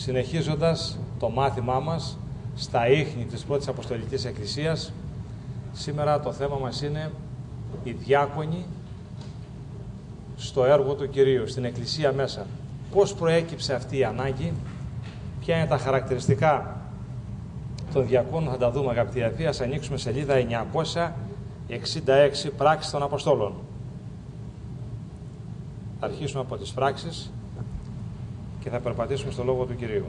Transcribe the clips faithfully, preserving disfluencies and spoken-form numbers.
Συνεχίζοντας το μάθημά μας στα ίχνη της πρώτης Αποστολικής Εκκλησίας, σήμερα το θέμα μας είναι οι διάκονοι στο έργο του Κυρίου, στην Εκκλησία μέσα. Πώς προέκυψε αυτή η ανάγκη, ποια είναι τα χαρακτηριστικά των διακόνων, θα τα δούμε αγαπητοί αδελφοί. Ας ανοίξουμε σελίδα εννιακόσια εξήντα έξι, πράξεις των Αποστόλων. Θα αρχίσουμε από τις πράξεις και θα περπατήσουμε στο Λόγο του Κυρίου.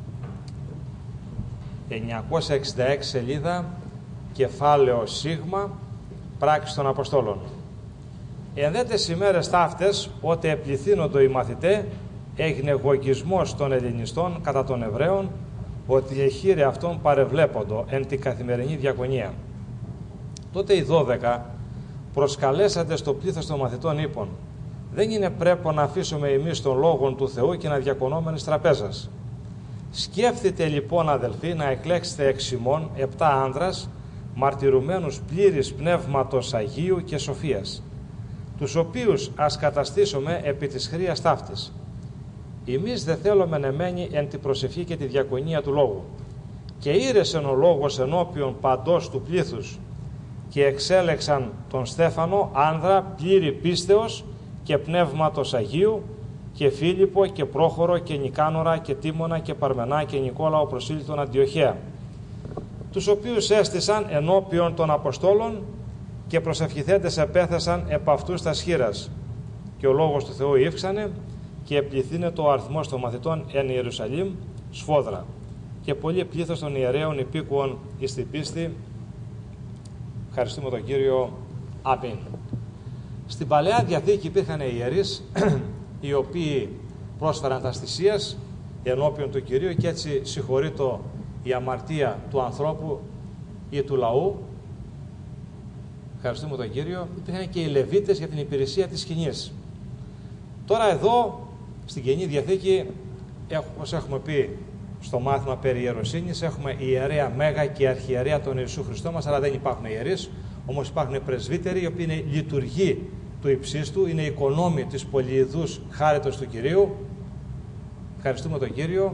εννιακόσια εξήντα έξι σελίδα, κεφάλαιο Σίγμα, πράξεις των Αποστόλων. Εν δε τες ημέρες ταύτες, ότε επληθύνοντο οι μαθητέ, έγινε γωγισμός των Ελληνιστών κατά των Εβραίων, ότι εχείρε αυτόν παρεβλέποντο εν την καθημερινή διακονία. Τότε οι δώδεκα προσκαλέσατε στο πλήθος των μαθητών είπων: δεν είναι πρέπει να αφήσουμε εμείς τον λόγον του Θεού και να διακονόμεν εις τραπέζας. Σκέφτητε λοιπόν αδελφοί να εκλέξετε εξ ημών επτά άνδρας μαρτυρουμένους πλήρης πνεύματος Αγίου και σοφίας, τους οποίους ας καταστήσουμε επί της χρείας ταύτης. Εμείς δε θέλουμε εμένει εν την προσευχή και τη διακονία του λόγου. Και ήρεσεν ο λόγος ενώπιον παντός του πλήθους και εξέλεξαν τον Στέφανο άνδρα πλήρη πίστεως και πνεύματος Αγίου και Φίλιππο και Πρόχωρο και Νικάνορα και Τίμωνα και Παρμενά και Νικόλαο προσήλυτον Αντιοχέα, τους οποίους έστησαν ενώπιον των Αποστόλων και προσευχηθέντες επέθεσαν επ' αυτούς τα σχήρας. Και ο λόγος του Θεού ύφξανε και επληθύνεται ο αριθμός των μαθητών εν Ιερουσαλήμ σφόδρα, και πολύ πλήθος των ιερέων υπήκουων εις την πίστη. Ευχαριστούμε τον Κύριο. Αμήν. Στην Παλαιά Διαθήκη υπήρχαν ιερείς οι οποίοι πρόσφεραν τα θυσίες ενώπιον του Κυρίου και έτσι συγχωρείτο η αμαρτία του ανθρώπου ή του λαού. Ευχαριστούμε τον Κύριο. Υπήρχαν και οι Λεβίτες για την υπηρεσία της σκηνής. Τώρα εδώ στην Καινή Διαθήκη, όπως έχουμε πει στο μάθημα περί ιεροσύνης, έχουμε ιερέα Μέγα και αρχιερέα τον Ιησού Χριστό μας, αλλά δεν υπάρχουν ιερείς. Όμως υπάρχουν πρεσβύτεροι, οι οποίοι είναι λειτουργοί του υψίστου, είναι οικονόμοι της πολυειδούς χάριτος του Κυρίου. Ευχαριστούμε τον Κύριο.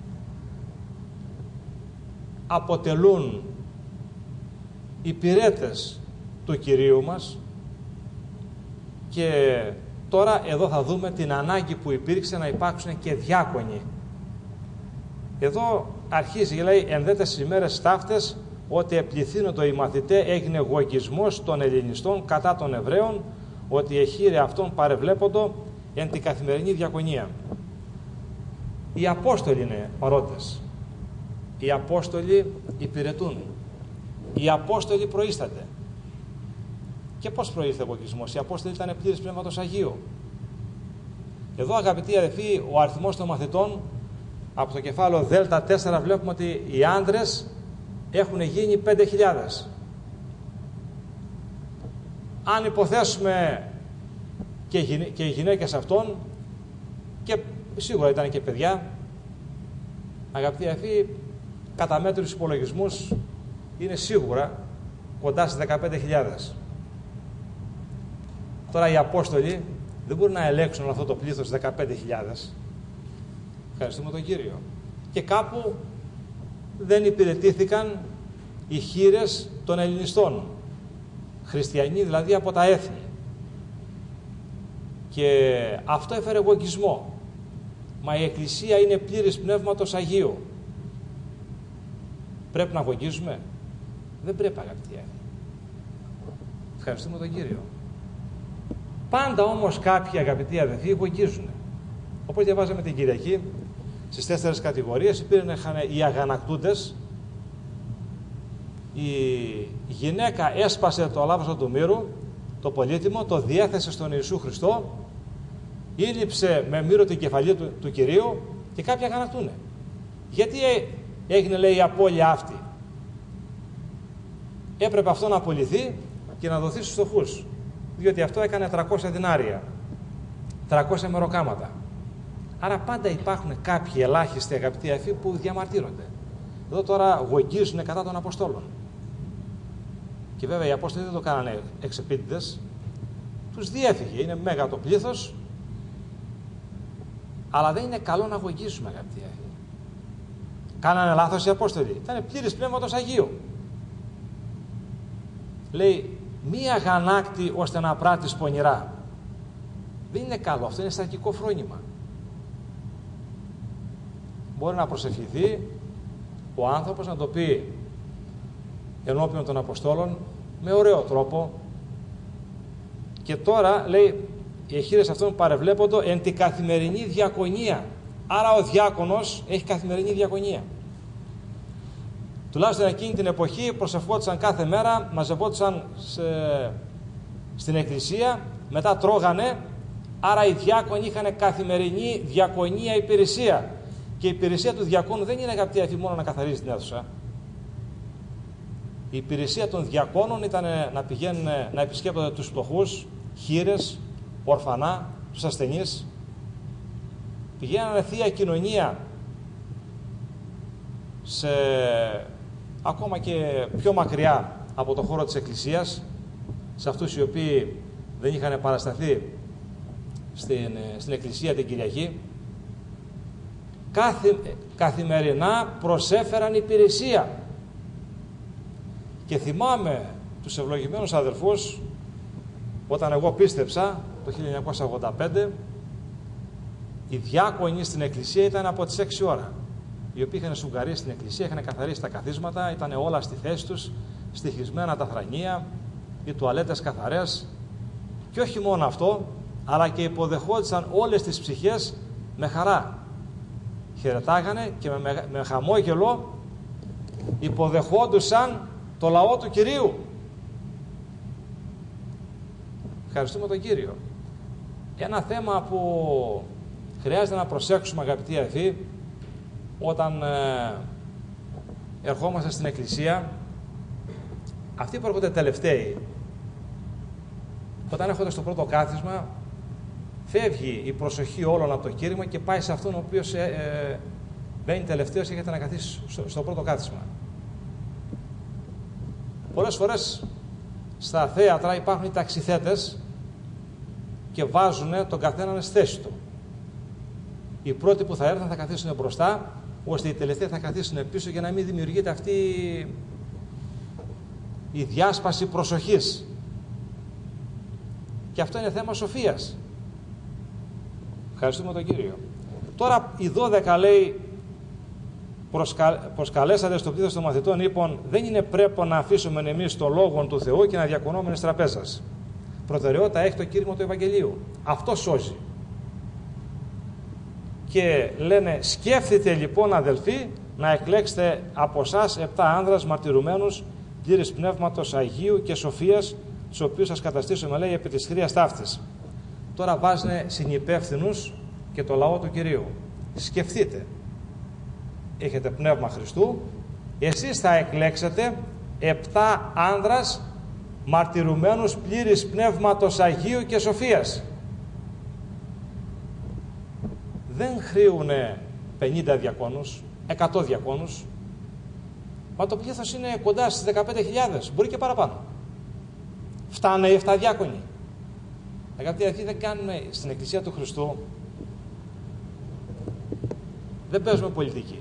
Αποτελούν υπηρέτες του Κυρίου μας. Και τώρα εδώ θα δούμε την ανάγκη που υπήρξε να υπάρξουν και διάκονοι. Εδώ αρχίζει και λέει: εν δε τες ημέρες ταύτες, ότι επληθύνοντο οι μαθητέ έγινε γωγισμός των Ελληνιστών κατά των Εβραίων, ότι εχείρε αυτόν παρεβλέποντο εν την καθημερινή διακονία. Οι Απόστολοι είναι παρόντες. Οι Απόστολοι υπηρετούν. Οι Απόστολοι προείστανται. Και πώς προήλθε ο γωγισμός? Οι Απόστολοι ήταν πλήρης πνεύματος Αγίου. Εδώ αγαπητοί αδελφοί, ο αριθμός των μαθητών από το κεφάλαιο Δέλτα τέσσερα βλέπουμε ότι οι άντρες έχουν γίνει πέντε χιλιάδες. Αν υποθέσουμε και οι γυναίκες αυτών, και σίγουρα ήταν και παιδιά, αγαπητοί αδελφοί, κατά μέτρους υπολογισμούς είναι σίγουρα κοντά στις δεκαπέντε χιλιάδες. Τώρα οι Απόστολοι δεν μπορούν να ελέγξουν αυτό το πλήθος δεκαπέντε χιλιάδες. Ευχαριστούμε τον Κύριο. Και κάπου δεν υπηρετήθηκαν οι χήρες των Ελληνιστών, χριστιανοί δηλαδή από τα έθνη. Και αυτό έφερε γωγισμό. Μα η Εκκλησία είναι πλήρης πνεύματος Αγίου. Πρέπει να γωγίζουμε? Δεν πρέπει, αγαπητοί. Ευχαριστούμε τον Κύριο. Πάντα όμως κάποιοι, αγαπητοί αδελφοί, γωγίζουν. Όπως διαβάζαμε την Κυριακή, στις τέσσερις κατηγορίες υπήρχαν οι αγανακτούντες. Η γυναίκα έσπασε το αλάβαστρο του μύρου, το πολύτιμο, το διέθεσε στον Ιησού Χριστό, ήλυψε με μύρο την κεφαλή του, του Κυρίου, και κάποιοι αγανακτούν. Γιατί έγινε, λέει, η απώλεια αυτή? Έπρεπε αυτό να απολυθεί και να δοθεί στους φτωχούς, διότι αυτό έκανε τριακόσια δινάρια, τριακόσια μεροκάματα. Άρα πάντα υπάρχουν κάποιοι ελάχιστοι, αγαπητοί αδελφοί, που διαμαρτύρονται. Εδώ τώρα γωγίζουν κατά των Αποστόλων. Και βέβαια οι Απόστολοι δεν το κάνανε εξεπίτηδες, τους διέφυγε, είναι μέγα το πλήθος, αλλά δεν είναι καλό να γωγίζουμε, αγαπητοί αδελφοί. Κάνανε λάθος οι Απόστολοι? Ήταν πλήρης Πνεύματος Αγίου. Λέει, μη αγανάκτη ώστε να πράττεις πονηρά. Δεν είναι καλό, αυτό είναι σαρκικό φρόνημα. Μπορεί να προσευχηθεί ο άνθρωπος, να το πει ενώπιον των Αποστόλων με ωραίο τρόπο. Και τώρα λέει, οι εχείρες αυτών παρεβλέποντο εν τη καθημερινή διακονία. Άρα ο διάκονος έχει καθημερινή διακονία. Τουλάχιστον εκείνη την εποχή προσευχόντουσαν κάθε μέρα, μαζευόντουσαν σε... στην εκκλησία, μετά τρώγανε. Άρα οι διάκονοι είχαν καθημερινή διακονία υπηρεσία. Και η υπηρεσία του διακόνου δεν είναι, αγαπητοί αδελφοί, μόνο να καθαρίζει την αίθουσα. Η υπηρεσία των διακόνων ήταν να πηγαίνουν να επισκέπτονται τους φτωχούς, χήρες, ορφανά, τους ασθενείς. Πηγαίνανε θεία κοινωνία σε ακόμα και πιο μακριά από το χώρο της εκκλησίας, σε αυτούς οι οποίοι δεν είχαν παρασταθεί στην, στην εκκλησία την Κυριακή. Καθη, καθημερινά προσέφεραν υπηρεσία. Και θυμάμαι τους ευλογημένους αδελφούς, όταν εγώ πίστεψα το χίλια εννιακόσια ογδόντα πέντε, οι διάκονοι στην εκκλησία ήταν από τις έξι ώρα, οι οποίοι είχαν σουγκαρίσει στην εκκλησία, είχαν καθαρίσει τα καθίσματα, ήταν όλα στη θέση τους, στοιχισμένα τα θρανία, οι τουαλέτες καθαρές. Και όχι μόνο αυτό, αλλά και υποδεχόντουσαν όλες τις ψυχές με χαρά. Χαιρετάγανε και με, με χαμόγελο υποδεχόντουσαν το λαό του Κυρίου. Ευχαριστούμε τον Κύριο. Ένα θέμα που χρειάζεται να προσέξουμε, αγαπητοί αδελφοί, όταν ε, ερχόμαστε στην εκκλησία, αυτοί που έρχονται τελευταίοι, όταν έρχονται στο πρώτο κάθισμα, φεύγει η προσοχή όλων από το κήρυγμα και πάει σε αυτόν ο οποίος ε, ε, μπαίνει τελευταίος και έχετε να καθίσει στο, στο πρώτο κάθισμα. Πολλές φορές στα θέατρα υπάρχουν οι ταξιθέτες και βάζουν τον καθέναν στη θέση του. Οι πρώτοι που θα έρθουν θα καθίσουν μπροστά, ώστε οι τελευταίοι θα καθίσουν πίσω, για να μην δημιουργείται αυτή η διάσπαση προσοχής. Και αυτό είναι θέμα σοφίας. Ευχαριστούμε τον Κύριο. Τώρα οι δώδεκα, λέει, προσκα... προσκαλέσατε στο πλήθος των μαθητών, είπαν, δεν είναι πρέπει να αφήσουμε εμείς το λόγο του Θεού και να διακονούμε τραπέζας. Προτεραιότητα έχει το κήρυγμα του Ευαγγελίου. Αυτό σώζει. Και λένε, σκέφτεται λοιπόν, αδελφοί, να εκλέξετε από εσάς επτά άνδρας μαρτυρουμένους, πλήρης πνεύματος Αγίου και σοφίας, τους οποίους σας καταστήσουμε, λέει, επί της χρείας ταύτης. Τώρα βάζουν συνυπεύθυνους και το λαό του Κυρίου. Σκεφτείτε, έχετε πνεύμα Χριστού, εσείς θα εκλέξετε επτά άνδρας μαρτυρουμένους, πλήρης πνεύματος Αγίου και σοφίας. Δεν χρείουνε πενήντα διακόνους, εκατό διακόνους, μα το πλήθος είναι κοντά στις δεκαπέντε χιλιάδες, μπορεί και παραπάνω. Φτάνε οι επτά διάκονοι. Αγαπητοί αδελφοί, δεν κάνουμε στην Εκκλησία του Χριστού, δεν παίζουμε πολιτική.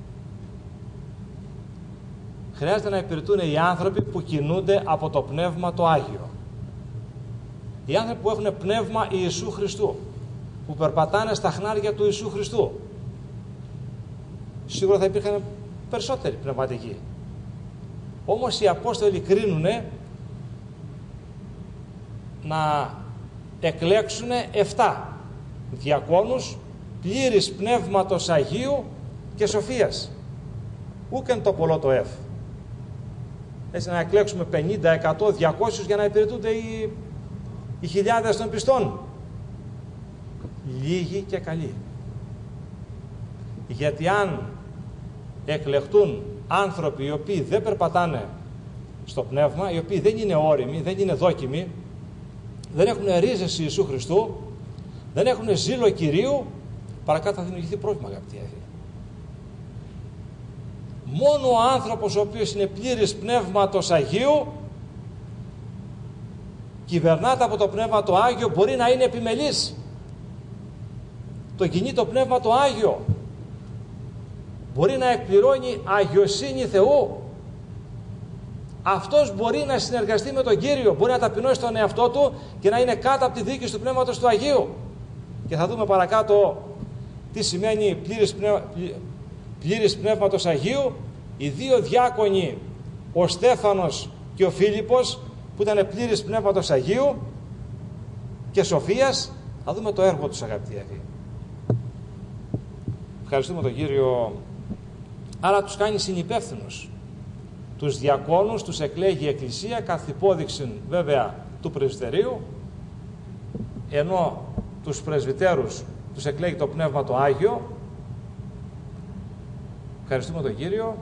Χρειάζεται να υπηρετούν οι άνθρωποι που κινούνται από το Πνεύμα το Άγιο. Οι άνθρωποι που έχουν πνεύμα Ιησού Χριστού, που περπατάνε στα χνάρια του Ιησού Χριστού. Σίγουρα θα υπήρχαν περισσότεροι πνευματικοί. Όμως οι Απόστολοι κρίνουνε να εκλέξουν εφτά διακόνους πλήρης πνεύματος Αγίου και σοφίας. Ούκεν το πολλό το εφ. Έτσι να εκλέξουμε πενήντα, εκατό, διακόσιους για να υπηρετούνται οι, οι χιλιάδες των πιστών. Λίγοι και καλοί. Γιατί αν εκλεχτούν άνθρωποι οι οποίοι δεν περπατάνε στο πνεύμα, οι οποίοι δεν είναι όριμοι, δεν είναι δόκιμοι, δεν έχουν ρίζες Ιησού Χριστού, δεν έχουν ζήλο Κυρίου, παρακάτω θα δημιουργηθεί πρόβλημα, αγαπητοί αδελφοί. Μόνο ο άνθρωπος ο οποίος είναι πλήρης πνεύματος Αγίου, κυβερνάται από το Πνεύμα το Άγιο, μπορεί να είναι επιμελής. Το κινεί το Πνεύμα το Άγιο. μπορεί να εκπληρώνει αγιοσύνη Θεού. Αυτός μπορεί να συνεργαστεί με τον Κύριο, μπορεί να ταπεινώσει τον εαυτό του και να είναι κάτω από τη διοίκηση του Πνεύματος του Αγίου. Και θα δούμε παρακάτω τι σημαίνει πλήρης, πνεύμα, πλήρης Πνεύματος Αγίου. Οι δύο διάκονοι, ο Στέφανος και ο Φίλιππος, που ήταν πλήρης Πνεύματος Αγίου και σοφίας, θα δούμε το έργο τους, αγαπητοί αδελφοί. Ευχαριστούμε τον Κύριο. Άρα τους κάνει συνυπεύθυνους. Τους διακόνους τους εκλέγει η Εκκλησία καθ' υπόδειξη βέβαια του πρεσβυτερίου, ενώ τους πρεσβυτέρους τους εκλέγει το Πνεύμα το Άγιο. Ευχαριστούμε τον Κύριο.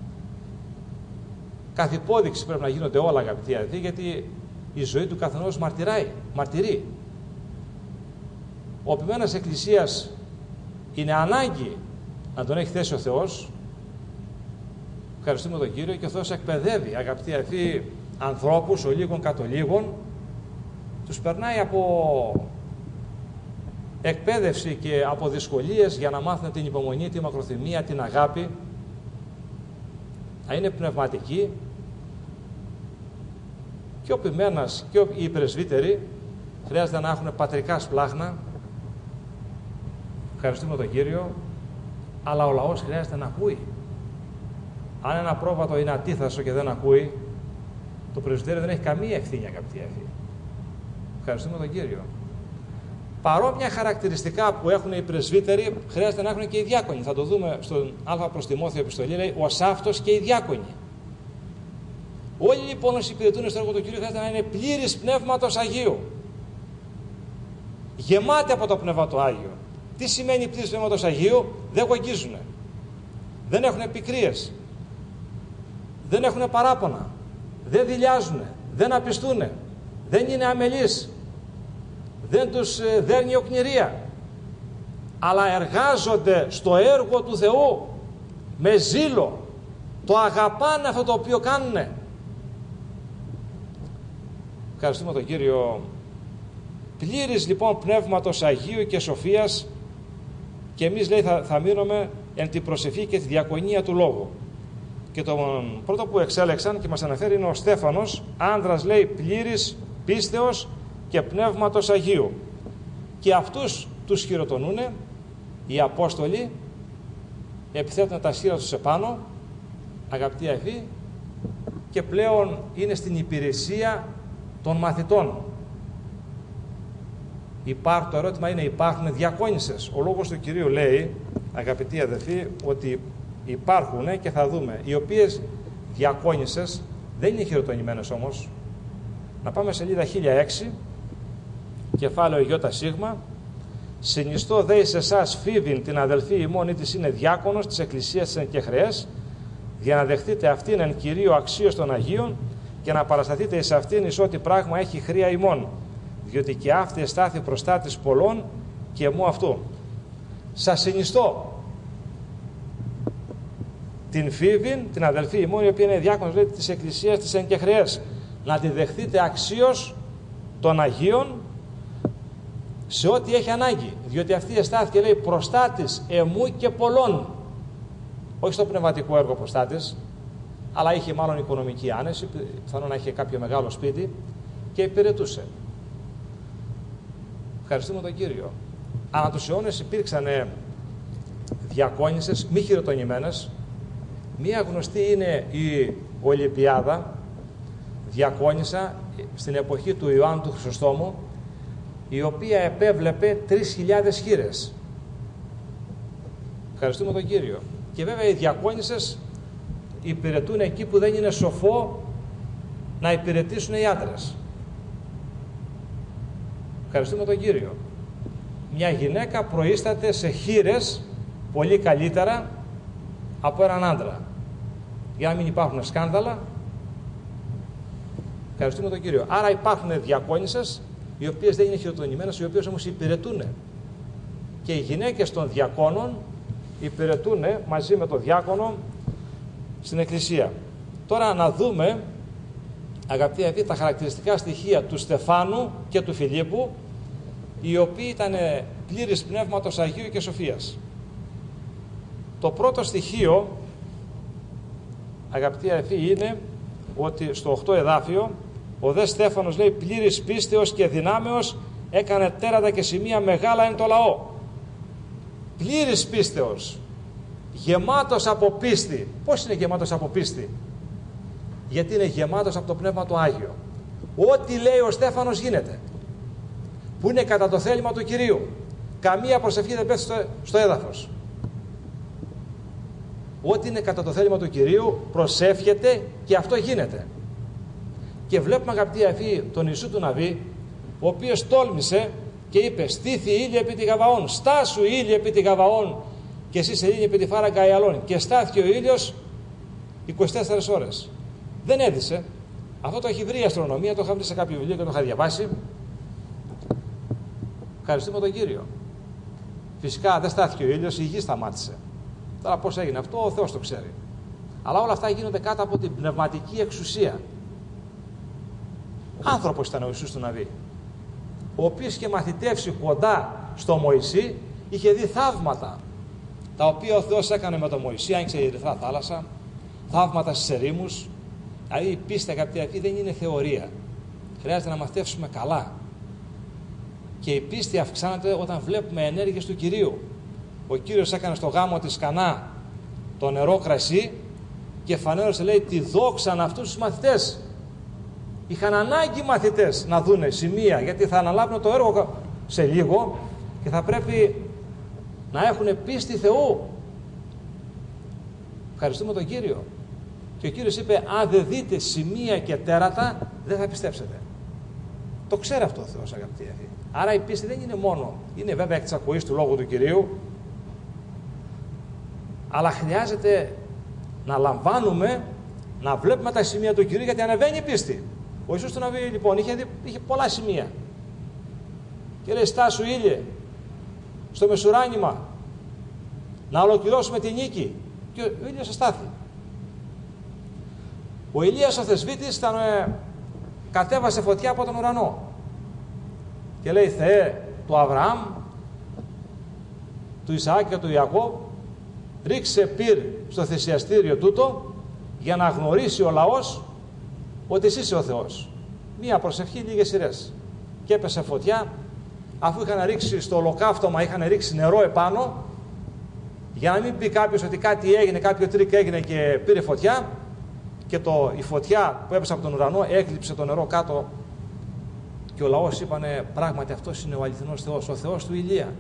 Καθ' υπόδειξη πρέπει να γίνονται όλα, αγαπητοί αδελφοί, γιατί η ζωή του καθενός μαρτυράει, μαρτυρεί. Ο ποιμένας Εκκλησίας είναι ανάγκη να τον έχει θέσει ο Θεός. Ευχαριστούμε τον Κύριο. Και ο Θεός εκπαιδεύει, αγαπητοί αδελφοί, ανθρώπους, ολίγων κατολίγων, τους περνάει από εκπαίδευση και από δυσκολίες για να μάθουν την υπομονή, τη μακροθυμία, την αγάπη, να είναι πνευματικοί. Και ο ποιμένας και οι πρεσβύτεροι χρειάζεται να έχουν πατρικά σπλάχνα. Ευχαριστούμε τον Κύριο. Αλλά ο λαός χρειάζεται να ακούει. Αν ένα πρόβατο είναι ατίθασο και δεν ακούει, το πρεσβυτέριο δεν έχει καμία ευθύνη, αγαπητοί αδελφοί. Ευχαριστούμε τον Κύριο. Παρόμοια χαρακτηριστικά που έχουν οι πρεσβύτεροι χρειάζεται να έχουν και οι διάκονοι. Θα το δούμε στον Α προς Τιμόθεο επιστολή, λέει ο Σάφτος και οι διάκονοι. Όλοι λοιπόν όσοι υπηρετούν στο έργο του Κύριου χρειάζεται να είναι πλήρης Πνεύματος Αγίου. Γεμάτοι από το Πνεύμα το Άγιο. Τι σημαίνει πλήρης Πνεύματος Αγίου? Δεν γογγίζουνε. Δεν έχουν πικρίες. Δεν έχουν παράπονα. Δεν δειλιάζουνε. Δεν απιστούνε. Δεν είναι αμελείς. Δεν τους δέρνει οκνηρία. Αλλά εργάζονται στο έργο του Θεού με ζήλο. Το αγαπάνε αυτό το οποίο κάνουνε. Ευχαριστούμε τον Κύριο. Πλήρης λοιπόν Πνεύματος Αγίου και σοφίας, και εμείς λέει θα, θα μείνουμε εν την προσευχή και τη διακονία του Λόγου. Και τον πρώτο που εξέλεξαν και μας αναφέρει είναι ο Στέφανος, άνδρας λέει πλήρης πίστεως και Πνεύματος Αγίου. Και αυτούς τους χειροτονούνε οι Απόστολοι, επιθέτουν τα σχήρα τους επάνω, αγαπητοί αδελφοί, και πλέον είναι στην υπηρεσία των μαθητών. Υπάρχει, το ερώτημα είναι, υπάρχουν διακόνισσες? Ο λόγος του Κυρίου λέει, αγαπητοί αδελφοί, ότι υπάρχουν, και θα δούμε, οι οποίες διακόνισσες δεν είναι χειροτονημένες όμως. Να πάμε σελίδα χίλια έξι, κεφάλαιο Ι Σίγμα. Συνιστώ δε εις εσάς Φίβην την αδελφή ημών, ή της είναι διάκονος της Εκκλησίας της εν και χρεές, για να δεχτείτε αυτήν εν Κυρίω αξίως των Αγίων και να παρασταθείτε εις αυτήν εις ό,τι πράγμα έχει χρία ημών, διότι και αυτή εστάθη προστάτης πολλών και μου αυτού. Σας συνιστώ την Φίβην, την αδελφή ημών, η οποία είναι διάκονος λέει, της Εκκλησίας της εν και χρεές, να τη δεχτείτε αξίως των Αγίων σε ό,τι έχει ανάγκη, διότι αυτή εστάθηκε λέει προστάτης εμού και πολλών. Όχι στο πνευματικό έργο προστάτης, αλλά είχε μάλλον οικονομική άνεση, πιθανόν να είχε κάποιο μεγάλο σπίτι και υπηρετούσε. Ευχαριστούμε τον Κύριο. Ανά τους αιώνες υπήρξαν διακόνισσες μη χειροτονημένες. Μία γνωστή είναι η Ολυμπιάδα, διακόνισσα στην εποχή του Ιωάννου του Χρυσοστόμου, η οποία επέβλεπε τρεις χιλιάδες χήρες. Ευχαριστούμε τον Κύριο. Και βέβαια οι διακόνισσες υπηρετούν εκεί που δεν είναι σοφό να υπηρετήσουν οι άντρες. Ευχαριστούμε τον Κύριο. Μια γυναίκα προείσταται σε χήρες πολύ καλύτερα από έναν άντρα, για να μην υπάρχουν σκάνδαλα. Ευχαριστούμε τον Κύριο. Άρα υπάρχουν διακόνισσες οι οποίες δεν είναι χειροτονημένες, οι οποίες όμως υπηρετούν. Και οι γυναίκες των διακόνων υπηρετούν μαζί με τον διάκονο στην Εκκλησία. Τώρα να δούμε, αγαπητοί αδελφοί, τα χαρακτηριστικά στοιχεία του Στεφάνου και του Φιλίππου, οι οποίοι ήταν πλήρης Πνεύματος Αγίου και σοφίας. Το πρώτο στοιχείο, αγαπητοί αδελφοί, είναι ότι στο οκτώ εδάφιο ο δε Στέφανος λέει πλήρης πίστεως και δυνάμεως έκανε τέρατα και σημεία μεγάλα εν το λαό. Πλήρης πίστεως, γεμάτος από πίστη. Πώς είναι γεμάτος από πίστη? Γιατί είναι γεμάτος από το Πνεύμα του Άγιο. Ό,τι λέει ο Στέφανος γίνεται, που είναι κατά το θέλημα του Κυρίου. Καμία προσευχή δεν πέφτει στο, στο έδαφος. Ό,τι είναι κατά το θέλημα του Κυρίου προσεύχεται και αυτό γίνεται. Και βλέπουμε, αγαπητοί αδελφοί, τον Ιησού του Ναβί, ο οποίος τόλμησε και είπε στήθη ήλιε επί τη Γαβαών, στάσου ήλιε επί τη Γαβαών και εσύ σε ήλιε επί τη φάραγγα Αιαλών. Και στάθηκε ο ήλιος είκοσι τέσσερις ώρες. Δεν έδισε. Αυτό το έχει βρει η αστρονομία, το είχα βρει σε κάποιο βιβλίο και το είχα διαβάσει. Ευχαριστούμε τον Κύριο. Φυσικά δεν στάθηκε ο ήλιος, η γη σταμάτησε. Τώρα πώς έγινε αυτό, ο Θεός το ξέρει. Αλλά όλα αυτά γίνονται κάτω από την πνευματική εξουσία. Άνθρωπος ήταν ο Ιησούς του Ναβί, ο οποίος είχε μαθητεύσει κοντά στο Μωυσή, είχε δει θαύματα τα οποία ο Θεός έκανε με τον Μωυσή, άνοιξε η Ερυθρά θάλασσα, θαύματα στις ερήμους. Δηλαδή η πίστη, αγαπητοί αδελφοί, δεν είναι θεωρία. Χρειάζεται να μαθητεύσουμε καλά. Και η πίστη αυξάνεται όταν βλέπουμε ενέργειες του Κυρίου. Ο Κύριος έκανε στο γάμο της Κανά το νερό κρασί και φανέρωσε, λέει, τη δόξα αυτούς τους μαθητές. Είχαν ανάγκη οι μαθητές να δούνε σημεία, γιατί θα αναλάβουν το έργο σε λίγο και θα πρέπει να έχουν πίστη Θεού. Ευχαριστούμε τον Κύριο. Και ο Κύριος είπε, αν δεν δείτε σημεία και τέρατα, δεν θα πιστέψετε. Το ξέρει αυτό ο Θεός, αγαπητοί αδελφοί. Άρα η πίστη δεν είναι μόνο, είναι βέβαια εκ της ακοής του Λόγου του Κυρίου, αλλά χρειάζεται να λαμβάνουμε, να βλέπουμε τα σημεία του Κυρίου, γιατί ανεβαίνει η πίστη. Ο Ιησούς του Ναβί, λοιπόν, είχε, δει, είχε πολλά σημεία. Και λέει, στάσου ήλιε, στο μεσουράνημα, να ολοκληρώσουμε τη νίκη. Και ο ήλιος αστάθη. Ο Ηλίας ο Θεσβήτης ήταν, ε, κατέβασε φωτιά από τον ουρανό. Και λέει, Θεέ του Αβραάμ, του Ισαάκ και του Ιακώβ, ρίξε πυρ στο θυσιαστήριο τούτο για να γνωρίσει ο λαός ότι εσύ είσαι ο Θεός. Μία προσευχή, λίγες σειρές. Και έπεσε φωτιά, αφού είχαν ρίξει στο ολοκαύτωμα, είχαν ρίξει νερό επάνω, για να μην πει κάποιος ότι κάτι έγινε, κάποιο τρίκ έγινε και πήρε φωτιά, και το, η φωτιά που έπεσε από τον ουρανό έκλειψε το νερό κάτω, και ο λαός είπανε, πράγματι αυτός είναι ο αληθινός Θεός, ο Θεός του Ηλία.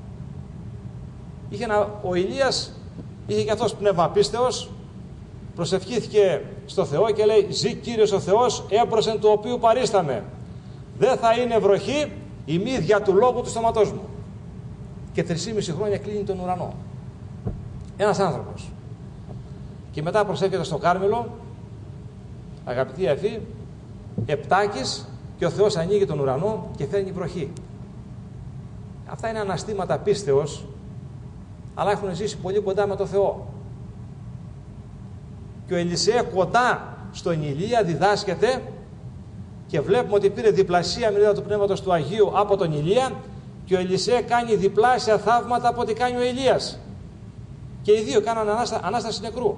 Είχε ένα, ο Ηλίας είχε και αυτός πνεύμα πίστεως, προσευχήθηκε στο Θεό και λέει, ζει Κύριος ο Θεός, έμπροσεν του οποίου παρίσταμε. Δεν θα είναι βροχή η μύδια του λόγου του στόματός μου. Και τρισήμιση χρόνια κλείνει τον ουρανό. Ένας άνθρωπος. Και μετά προσεύχεται στο Κάρμελο, αγαπητοί αδελφοί, επτάκης, και ο Θεός ανοίγει τον ουρανό και φέρνει βροχή. Αυτά είναι αναστήματα πίστεως, αλλά έχουν ζήσει πολύ κοντά με τον Θεό. Και ο Ελισέα κοντά στον Ηλία διδάσκεται και βλέπουμε ότι πήρε διπλασία μερίδα του Πνεύματος του Αγίου από τον Ηλία, και ο Ελισέα κάνει διπλάσια θαύματα από ό,τι κάνει ο Ηλίας. Και οι δύο κάνανε ανάστα, ανάσταση νεκρού.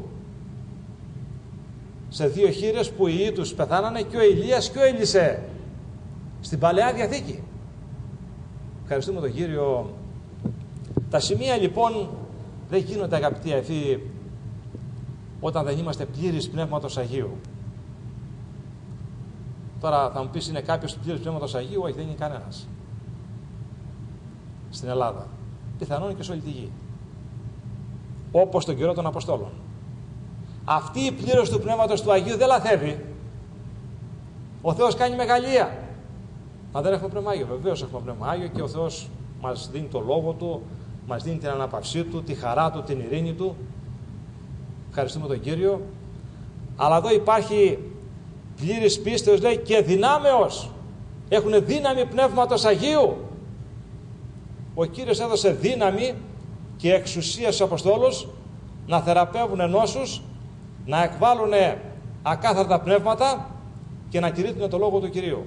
Σε δύο χήρες που οι ιοί τους πεθάνανε, και ο Ηλίας και ο Ελισέα. Στην Παλαιά Διαθήκη. Ευχαριστούμε τον Κύριο. Τα σημεία λοιπόν δεν γίνονται, αγαπητοί αδελφοί, όταν δεν είμαστε πλήρης Πνεύματος Αγίου. Τώρα θα μου πεις, είναι κάποιος πλήρης Πνεύματος Αγίου? Όχι, δεν είναι κανένας στην Ελλάδα. Πιθανόν και σε όλη τη γη. Όπως τον καιρό των Αποστόλων. Αυτή η πλήρωση του Πνεύματος του Αγίου δεν λαθεύει. Ο Θεός κάνει μεγαλεία. Μα δεν έχουμε Πνεύμα Άγιο. Βεβαίως έχουμε Πνεύμα Άγιο, και ο Θεός μας δίνει το Λόγο Του, μας δίνει την αναπαυσή Του, τη χαρά Του, την ειρήνη Του. Ευχαριστούμε τον Κύριο. Αλλά εδώ υπάρχει πλήρης πίστεως, λέει, και δυνάμεως. Έχουν δύναμη Πνεύματος Αγίου. Ο Κύριος έδωσε δύναμη και εξουσία στους Αποστόλους να θεραπεύουν νόσους, να εκβάλουν ακάθαρτα πνεύματα και να κηρύττουν το Λόγο του Κυρίου.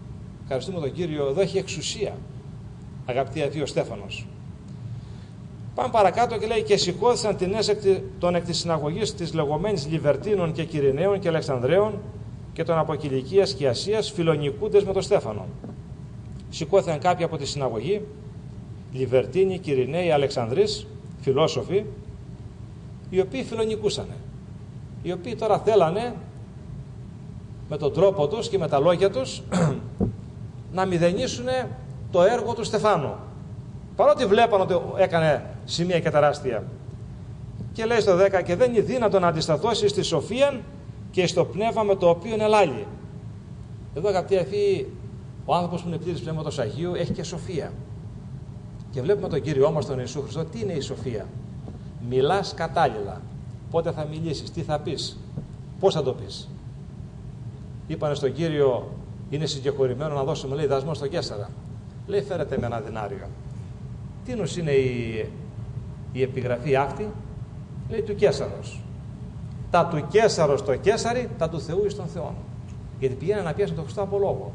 Ευχαριστούμε τον Κύριο. Εδώ έχει εξουσία, αγαπητοί αδελφοί, ο Στέφανος. Πάμε παρακάτω και λέει: και σηκώθησαν τινές των εκ της συναγωγής της λεγόμενης Λιβερτίνων και Κυρηναίων και Αλεξανδραίων και των από Κιλικίας και Ασίας φιλονικούντες με τον Στέφανο. Σηκώθηκαν κάποιοι από τη συναγωγή, Λιβερτίνοι, Κυρηναίοι, Αλεξανδρείς, φιλόσοφοι, οι οποίοι φιλονικούσανε. Οι οποίοι τώρα θέλανε με τον τρόπο τους και με τα λόγια τους να μηδενίσουν το έργο του Στεφάνου. Παρότι βλέπαν ότι έκανε σημεία και τεράστια. Και λέει στο δέκα: και δεν είναι δύνατο να αντισταθώσει στη σοφία και στο πνεύμα με το οποίο ελάλει. Εδώ, αγαπητοί αδελφοί, ο άνθρωπος που είναι πλήρης πνεύματος Αγίου έχει και σοφία. Και βλέπουμε τον Κύριό μας, τον Ιησού Χριστό, τι είναι η σοφία. Μιλάς κατάλληλα. Πότε θα μιλήσεις, τι θα πεις, πώς θα το πεις. Είπανε στον Κύριο: είναι συγκεκριμένο να δώσουμε, λέει, δασμό στον Καίσαρα. Λέει: φέρετε με ένα δινάριο. Τι νους είναι η, η επιγραφή αυτή? Λέει: του Καίσαρος. Τα του Καίσαρος το Καίσαρι, τα του Θεού εις των Θεών. Γιατί πηγαίνουν να πιάσουν τον Χριστό από λόγο.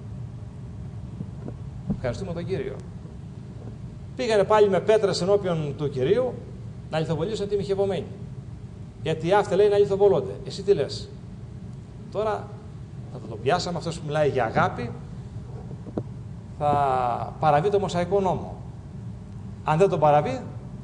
Ευχαριστούμε τον Κύριο. Πήγανε πάλι με πέτρες ενώπιον του Κυρίου να λιθοβολήσουν τη μοιχευωμένη. Γιατί οι αυτοί, λέει, να λιθοβολώνται. Εσύ τι λες? Τώρα θα το πιάσαμε, αυτός που μιλάει για αγάπη θα παραβεί το Μωσαϊκό νόμο. Αν δεν τον παραβεί,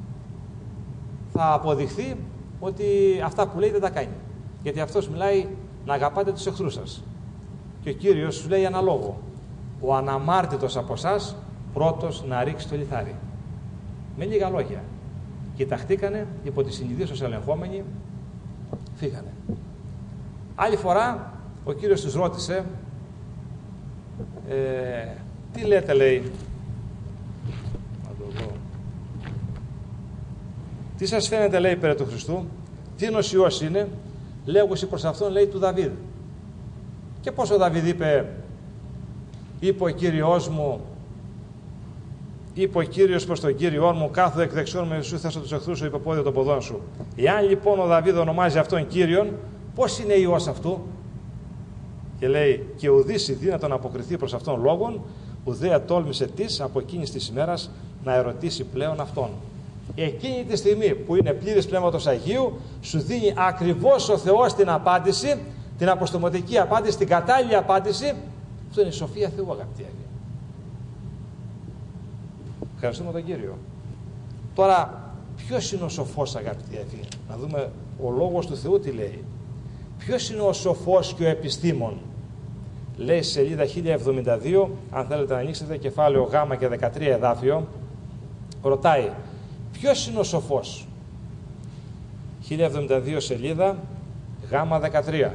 θα αποδειχθεί ότι αυτά που λέει δεν τα κάνει. Γιατί αυτός μιλάει να αγαπάτε τους εχθρούς σας. Και ο Κύριος σου λέει αναλόγω: ο αναμάρτητος από εσάς πρώτος να ρίξει το λιθάρι. Με λίγα λόγια. Κοιταχτήκανε, υπό τη συνειδήση ως ελεγχόμενοι, φύγανε. Άλλη φορά ο Κύριος τους ρώτησε, ε, τι λέτε, λέει, να το δω. Τι σας φαίνεται, λέει, περί του Χριστού? Τι νοσιός είναι? Λέγουσι προς αυτόν, λέει, του Δαβίδ. Και πώς ο Δαβίδ είπε, είπε ο Κύριος μου, είπε ο Κύριος προς τον Κύριό μου, κάθω εκ δεξιών με σου θέσα τους εχθρούς σου, είπε πόδιο των ποδών σου. Εάν λοιπόν ο Δαβίδ ονομάζει αυτόν Κύριον, πώς είναι Υιός αυτού? Και λέει, και ουδής δύνατο να αποκριθεί προς αυτόν λόγον, ουδέα τόλμησε της από εκείνης της ημέρας να ερωτήσει πλέον αυτόν. Εκείνη τη στιγμή που είναι πλήρης πνεύματος Αγίου, σου δίνει ακριβώς ο Θεός την απάντηση, την αποστομωτική απάντηση, την κατάλληλη απάντηση. Αυτό είναι η σοφία Θεού, αγαπητοί Άγιοι. Ευχαριστούμε τον Κύριο. Τώρα, ποιος είναι ο σοφός, αγαπητοί Άγιοι? Να δούμε ο λόγος του Θεού τι λέει. Ποιος είναι ο σοφός και ο επιστήμον? Λέει στη σελίδα χίλια εβδομήντα δύο, αν θέλετε να ανοίξετε, κεφάλαιο Γ και δεκατρία εδάφιο, ρωτάει, ποιος είναι ο σοφός? χίλια εβδομήντα δύο σελίδα, Γ δεκατρία.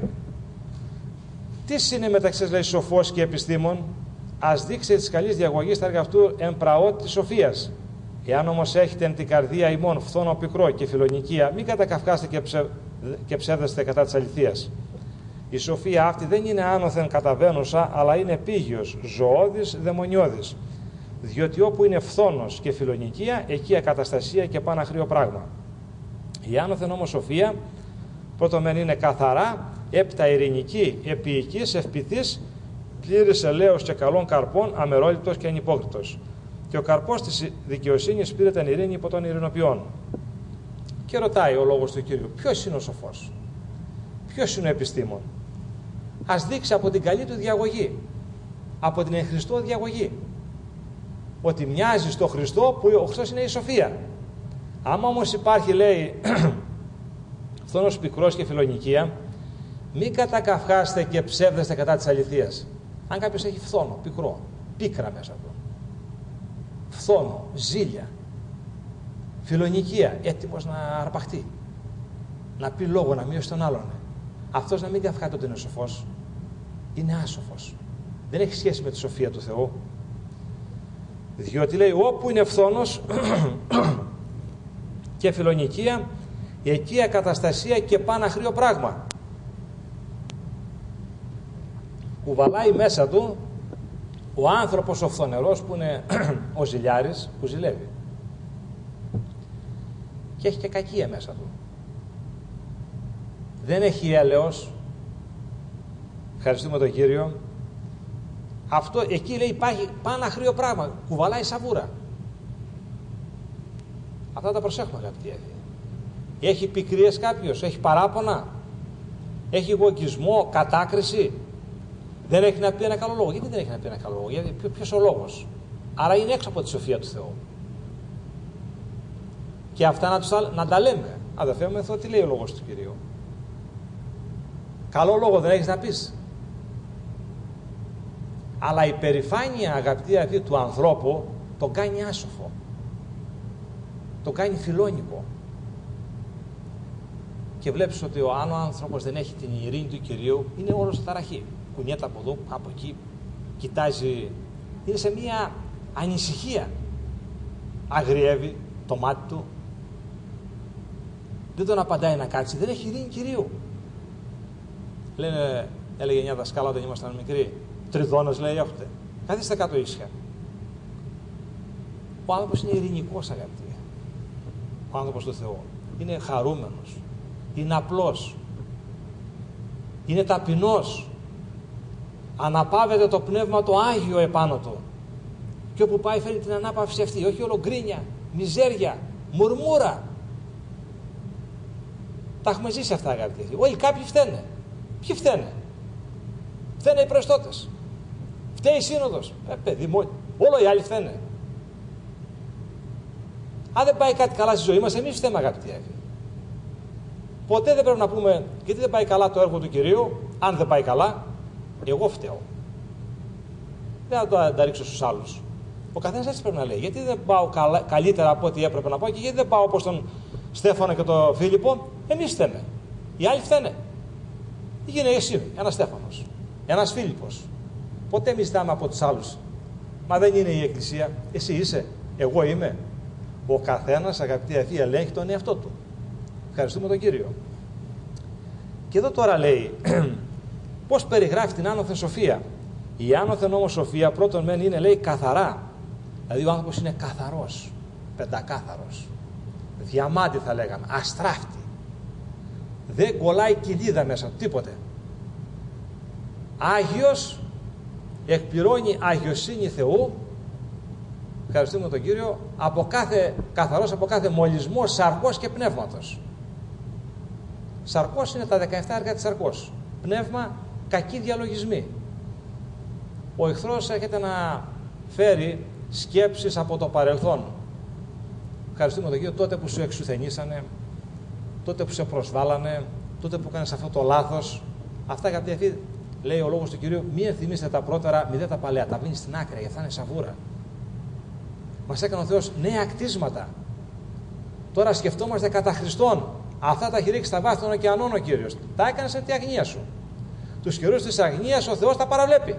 Τι είναι μεταξύ, λέει, σοφός και επιστήμον? Ας δείξετε της καλής διαγωγής τα έργα αυτού εν πραότη της σοφίας. Εάν όμως έχετε εν την καρδία ημών φθόνο πικρό και φιλονικία, μην κατακαυκάστε και, ψε... και ψεύδεστε κατά της αληθείας. Η σοφία αυτή δεν είναι άνωθεν καταβαίνουσα, αλλά είναι πίγιος, ζωώδης, δαιμονιώδης. Διότι όπου είναι φθόνος και φιλονικία, εκεί ακαταστασία και παναχρίο πράγμα. Η άνωθεν όμως σοφία, πρώτο μεν είναι καθαρά, έπειτα ειρηνική, επίοικης, ευπηθής, πλήρης ελαίος και καλών καρπών, αμερόληπτος και ανυπόκριτος. Και ο καρπός της δικαιοσύνης πήρε την ειρήνη υπό των ειρηνοποιών. Και ρωτάει ο λόγος του Κύριου, ποιος είναι ο σοφός? Ποιος είναι ο επιστήμον? Ας δείξει από την καλή του διαγωγή, από την εν Χριστώ διαγωγή, ότι μοιάζει στο Χριστό, που ο Χριστός είναι η σοφία. Άμα όμως υπάρχει, λέει, φθόνος πικρός και φιλονικία, μην κατακαυχάστε και ψεύδεστε κατά της αληθείας. Αν κάποιος έχει φθόνο, πικρό, πίκρα μέσα του, φθόνο, ζήλια, φιλονικία, έτοιμος να αρπαχτεί, να πει λόγο, να μειώσει τον άλλον, αυτός να μην καυχάται ότι είναι σοφός, είναι άσοφος. Δεν έχει σχέση με τη σοφία του Θεού. Διότι, λέει, όπου είναι φθόνος και φιλονικία, εκεί ακαταστασία και παναχρίο πράγμα. Κουβαλάει μέσα του ο άνθρωπος ο φθονερός, που είναι ο ζηλιάρης, που ζηλεύει. Και έχει και κακία μέσα του. Δεν έχει έλεος. Ευχαριστούμε τον Κύριο. Αυτό, εκεί, λέει, υπάρχει παναχρίο πράγμα. Κουβαλάει σαβούρα. Αυτά τα προσέχουμε, αγαπητοί αδελφοί. Έχει πικρίες κάποιος, έχει παράπονα, έχει εγωισμό, κατάκριση. Δεν έχει να πει ένα καλό λόγο. Γιατί δεν έχει να πει ένα καλό λόγο? Γιατί ποιος ο λόγος? Άρα είναι έξω από τη σοφία του Θεού. Και αυτά να, τους, να τα λέμε. Αδελφέ μου, εδώ τι λέει ο λόγος του Κυρίου? Καλό λόγο δεν έχεις να πεις? Αλλά η περηφάνεια, αγαπητοί αδελφοί, του ανθρώπου τον κάνει άσοφο. Τον κάνει φιλόνικο. Και βλέπεις ότι ο άλλο άνθρωπος δεν έχει την ειρήνη του Κυρίου, είναι όλος στη ταραχή. Κουνιέται από εδώ, από εκεί, κοιτάζει, είναι σε μια ανησυχία. Αγριεύει το μάτι του, δεν τον απαντάει να κάτσει, δεν έχει ειρήνη Κυρίου. Λένε, έλεγε μια δασκάλα όταν ήμασταν μικροί, τριδώνες λέει έχετε. Καθίστε κάτω ήσυχα. Ο άνθρωπος είναι ειρηνικός, αγαπητοί. Ο άνθρωπος του Θεού είναι χαρούμενος, είναι απλός, είναι ταπεινός, αναπαύεται το πνεύμα το Άγιο επάνω του και όπου πάει φέρνει την ανάπαυση αυτή, όχι όλο γκρίνια, μιζέρια, μουρμούρα. Τα έχουμε ζήσει αυτά, αγαπητοί. Όλοι κάποιοι φταίνε. Ποιοι φταίνε? Φταίνε οι προεστώτες, φταίει η Σύνοδος, ε, παιδί μου, όλο οι άλλοι φταίνε. Αν δεν πάει κάτι καλά στη ζωή μας, εμείς φταίμε, αγαπητοί. Ποτέ δεν πρέπει να πούμε γιατί δεν πάει καλά το έργο του Κυρίου. Αν δεν πάει καλά, εγώ φταίω. Δεν θα το ανταρίξω στους άλλους. Ο καθένας έτσι πρέπει να λέει. Γιατί δεν πάω καλα, καλύτερα από ό,τι έπρεπε να πάω και γιατί δεν πάω όπως τον Στέφανο και τον Φίλιππο? Εμείς φταίμε. Οι άλλοι φταίνε. Γίνε εσύ, ένας Στέφανος, ένας Φίλιππος. Ποτέ εμείς ζητάμε από τους άλλους. Μα δεν είναι η Εκκλησία. Εσύ είσαι, εγώ είμαι. Ο καθένας, αγαπητοί αδελφοί, ελέγχει τον εαυτό του. Ευχαριστούμε τον Κύριο. Και εδώ τώρα λέει πώς περιγράφει την άνωθεν σοφία. Η άνωθεν όμως σοφία πρώτον μεν είναι, λέει, καθαρά. Δηλαδή ο άνθρωπος είναι καθαρός, πεντακάθαρος, διαμάντι θα λέγαμε, αστράφτη. Δεν κολλάει κοιλίδα μέσα του, τίποτε. Άγιος, εκπληρώνει αγιοσύνη Θεού. Ευχαριστούμε τον Κύριο, από κάθε, καθαρός από κάθε μολυσμό σαρκός και πνεύματος. Σαρκός είναι τα δεκαεπτά έργα της σαρκός. Πνεύμα, κακοί διαλογισμοί. Ο εχθρός έρχεται να φέρει σκέψεις από το παρελθόν. Ευχαριστούμε τον Κύριο, τότε που σου εξουθενήσανε, τότε που σε προσβάλανε, τότε που κάνεις αυτό το λάθος. Αυτά, αγαπητοί, λέει ο λόγος του Κυρίου, μη ενθυμίστε τα πρώτερα, μη δε τα παλαιά. Τα βίνει στην άκρη, γιατί θα είναι σαβούρα. Μας έκανε ο Θεός νέα κτίσματα. Τώρα σκεφτόμαστε κατά Χριστόν. Αυτά τα έχει ρίξει στα βάθη των ωκεανών ο Κύριος. Τα έκανε σε τη αγνία σου. Τους καιρούς της αγνίας ο Θεός τα παραβλέπει.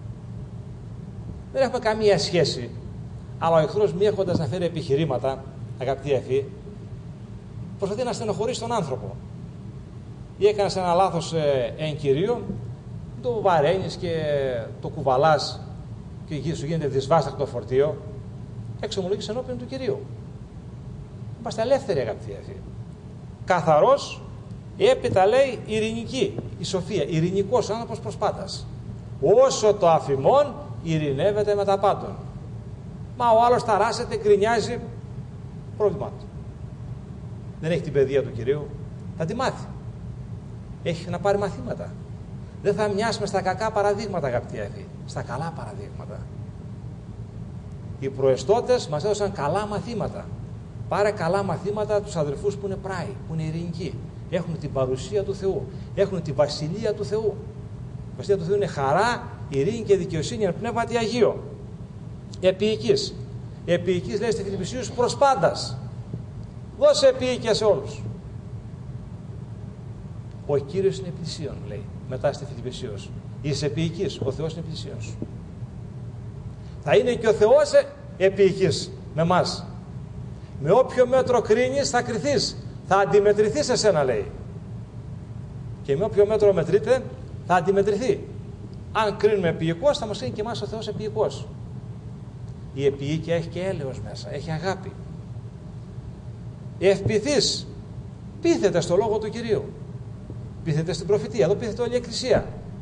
Δεν έχουμε καμία σχέση. Αλλά ο εχθρός, μη έχοντας να φέρει επιχειρήματα, αγαπητοί αδελφοί, προσπαθεί να στενοχωρήσει τον άνθρωπο. Ή έκανες ένα λάθος ε, εν Κυρίω, το βαραίνεις και το κουβαλάς και σου γίνεται δυσβάσταχτο φορτίο. Εξομολογείς ενώπιον του Κυρίου. Είμαστε ελεύθεροι, αγαπητοί αδελφοί. Καθαρός, έπειτα λέει ειρηνική, η σοφία, ειρηνικός άνθρωπος προς πάντας. Όσο το αφημών ειρηνεύεται με τα πάντων. Μα ο άλλος ταράσσεται, γκρινιάζει, πρόβλημά του. Δεν έχει την παιδεία του Κυρίου, θα τη μάθει. Έχει να πάρει μαθήματα. Δεν θα μοιάσουμε στα κακά παραδείγματα, αγαπητοί αδελφοί, στα καλά παραδείγματα. Οι προεστώτες μας έδωσαν καλά μαθήματα. Πάρε καλά μαθήματα τους αδελφούς που είναι πράοι, που είναι ειρηνικοί. Έχουν την παρουσία του Θεού. Έχουν τη βασιλεία του Θεού. Η βασιλεία του Θεού είναι χαρά, ειρήνη και δικαιοσύνη εν πνεύματι Αγίο. Επίοικης. Επίοικης λέει στη Φιλιππισίους προς πάντας. Δώσε επίοικια σε όλους. Ο Κύριος είναι πλησίον, λέει μετά στη Φιλιππισίους. Είσαι επίοικης, ο Θεός είναι πλησίον σου. Θα είναι και ο Θεός επίοικης με μας. Με όποιο μέτρο κρίνεις θα κριθείς, θα αντιμετρηθείς εσένα, λέει. Και με όποιο μέτρο μετρείτε θα αντιμετρηθεί. Αν κρίνουμε επίοικος, θα μας κρίνει και εμάς ο Θεός επίοικος. Η επίοικια έχει και έλεος μέσα, έχει αγάπη. Ευπηθής, πείθεται στο λόγο του Κυρίου. Πείθεται στην προφητεία, εδώ πείθεται όλη η Εκκλησία.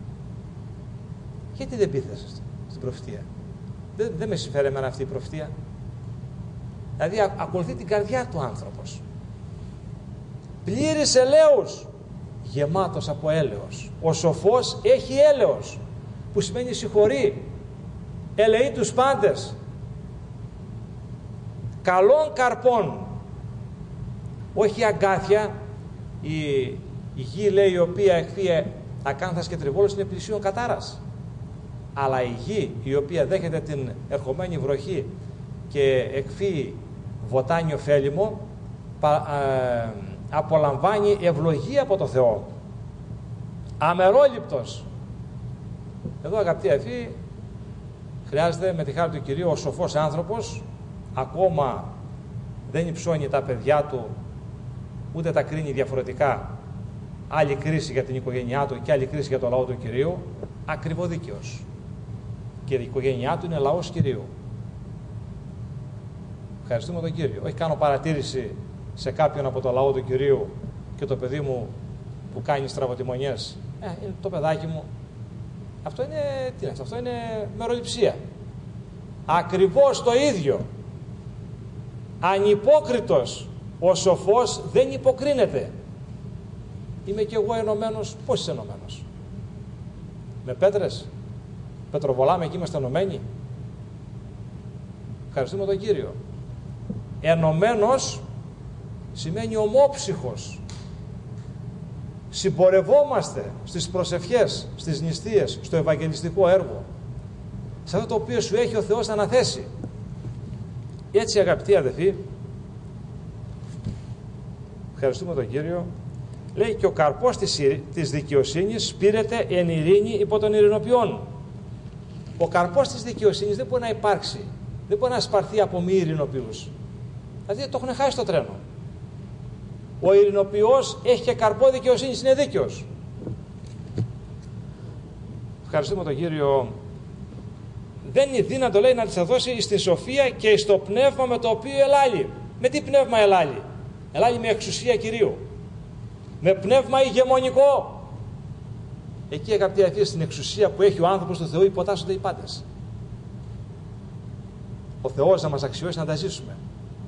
Γιατί δεν πείθεσαι στην προφητεία? Δεν, δεν με συμφέρει εμένα αυτή η προφητεία. Δηλαδή α, ακολουθεί την καρδιά του άνθρωπος. Πλήρης ελέους, γεμάτος από έλεος. Ο σοφός έχει έλεος, που σημαίνει συγχωρεί, ελεεί τους πάντες. Καλών καρπών, όχι αγκάθια. Η, η γη, λέει, η οποία εκφύε ακάνθας και τριβόλος, είναι πλησίον κατάρας. Αλλά η γη η οποία δέχεται την ερχομένη βροχή και εκφύει βοτάνιο ωφέλιμο, ε, απολαμβάνει ευλογία από το Θεό. Αμερόληπτος. Εδώ, αγαπητοί αδελφοί, χρειάζεται με τη χάρη του Κυρίου ο σοφός άνθρωπος, ακόμα δεν υψώνει τα παιδιά του, ούτε τα κρίνει διαφορετικά, άλλη κρίση για την οικογένειά του και άλλη κρίση για το λαό του Κυρίου, ακριβοδίκαιος. Και η οικογένειά του είναι λαός Κυρίου. Ευχαριστούμε τον Κύριο. Όχι κάνω παρατήρηση σε κάποιον από το λαό του Κυρίου και το παιδί μου που κάνει στραβοτημονιές. Ε, είναι το παιδάκι μου. Αυτό είναι, τι είναι αυτό, αυτό είναι μεροληψία. Ακριβώς το ίδιο. Ανυπόκριτος ο σοφός δεν υποκρίνεται. Είμαι κι εγώ ενωμένος. Πώς είσαι ενωμένος? Με πέτρες? Πετροβολάμε εκεί, είμαστε ενωμένοι? Ευχαριστούμε τον Κύριο. Ενωμένος σημαίνει ομόψυχος. Συμπορευόμαστε στις προσευχές, στις νηστείες, στο ευαγγελιστικό έργο, σε αυτό το οποίο σου έχει ο Θεός αναθέσει. Έτσι, αγαπητοί αδελφοί, ευχαριστούμε τον Κύριο, λέει, και ο καρπός της, της δικαιοσύνης σπείρεται εν ειρήνη υπό των ειρηνοποιών. Ο καρπός της δικαιοσύνης δεν μπορεί να υπάρξει, δεν μπορεί να σπαρθεί από μη ειρηνοποιούς. Δηλαδή το έχουν χάσει το τρένο. Ο ειρηνοποιός έχει και καρπό δικαιοσύνης, είναι δίκαιος. Ευχαριστούμε τον Κύριο. Δεν είναι δύνατο, λέει, να της δώσει στη σοφία και στο πνεύμα με το οποίο ελάλει. Με τι πνεύμα ελάλει? Ελάλει με εξουσία Κυρίου, με πνεύμα ηγεμονικό. Εκεί, αγαπητοί αδελφοί, στην εξουσία που έχει ο άνθρωπος του Θεού υποτάσσονται οι πάντες. Ο Θεός να μας αξιώσει να τα ζήσουμε.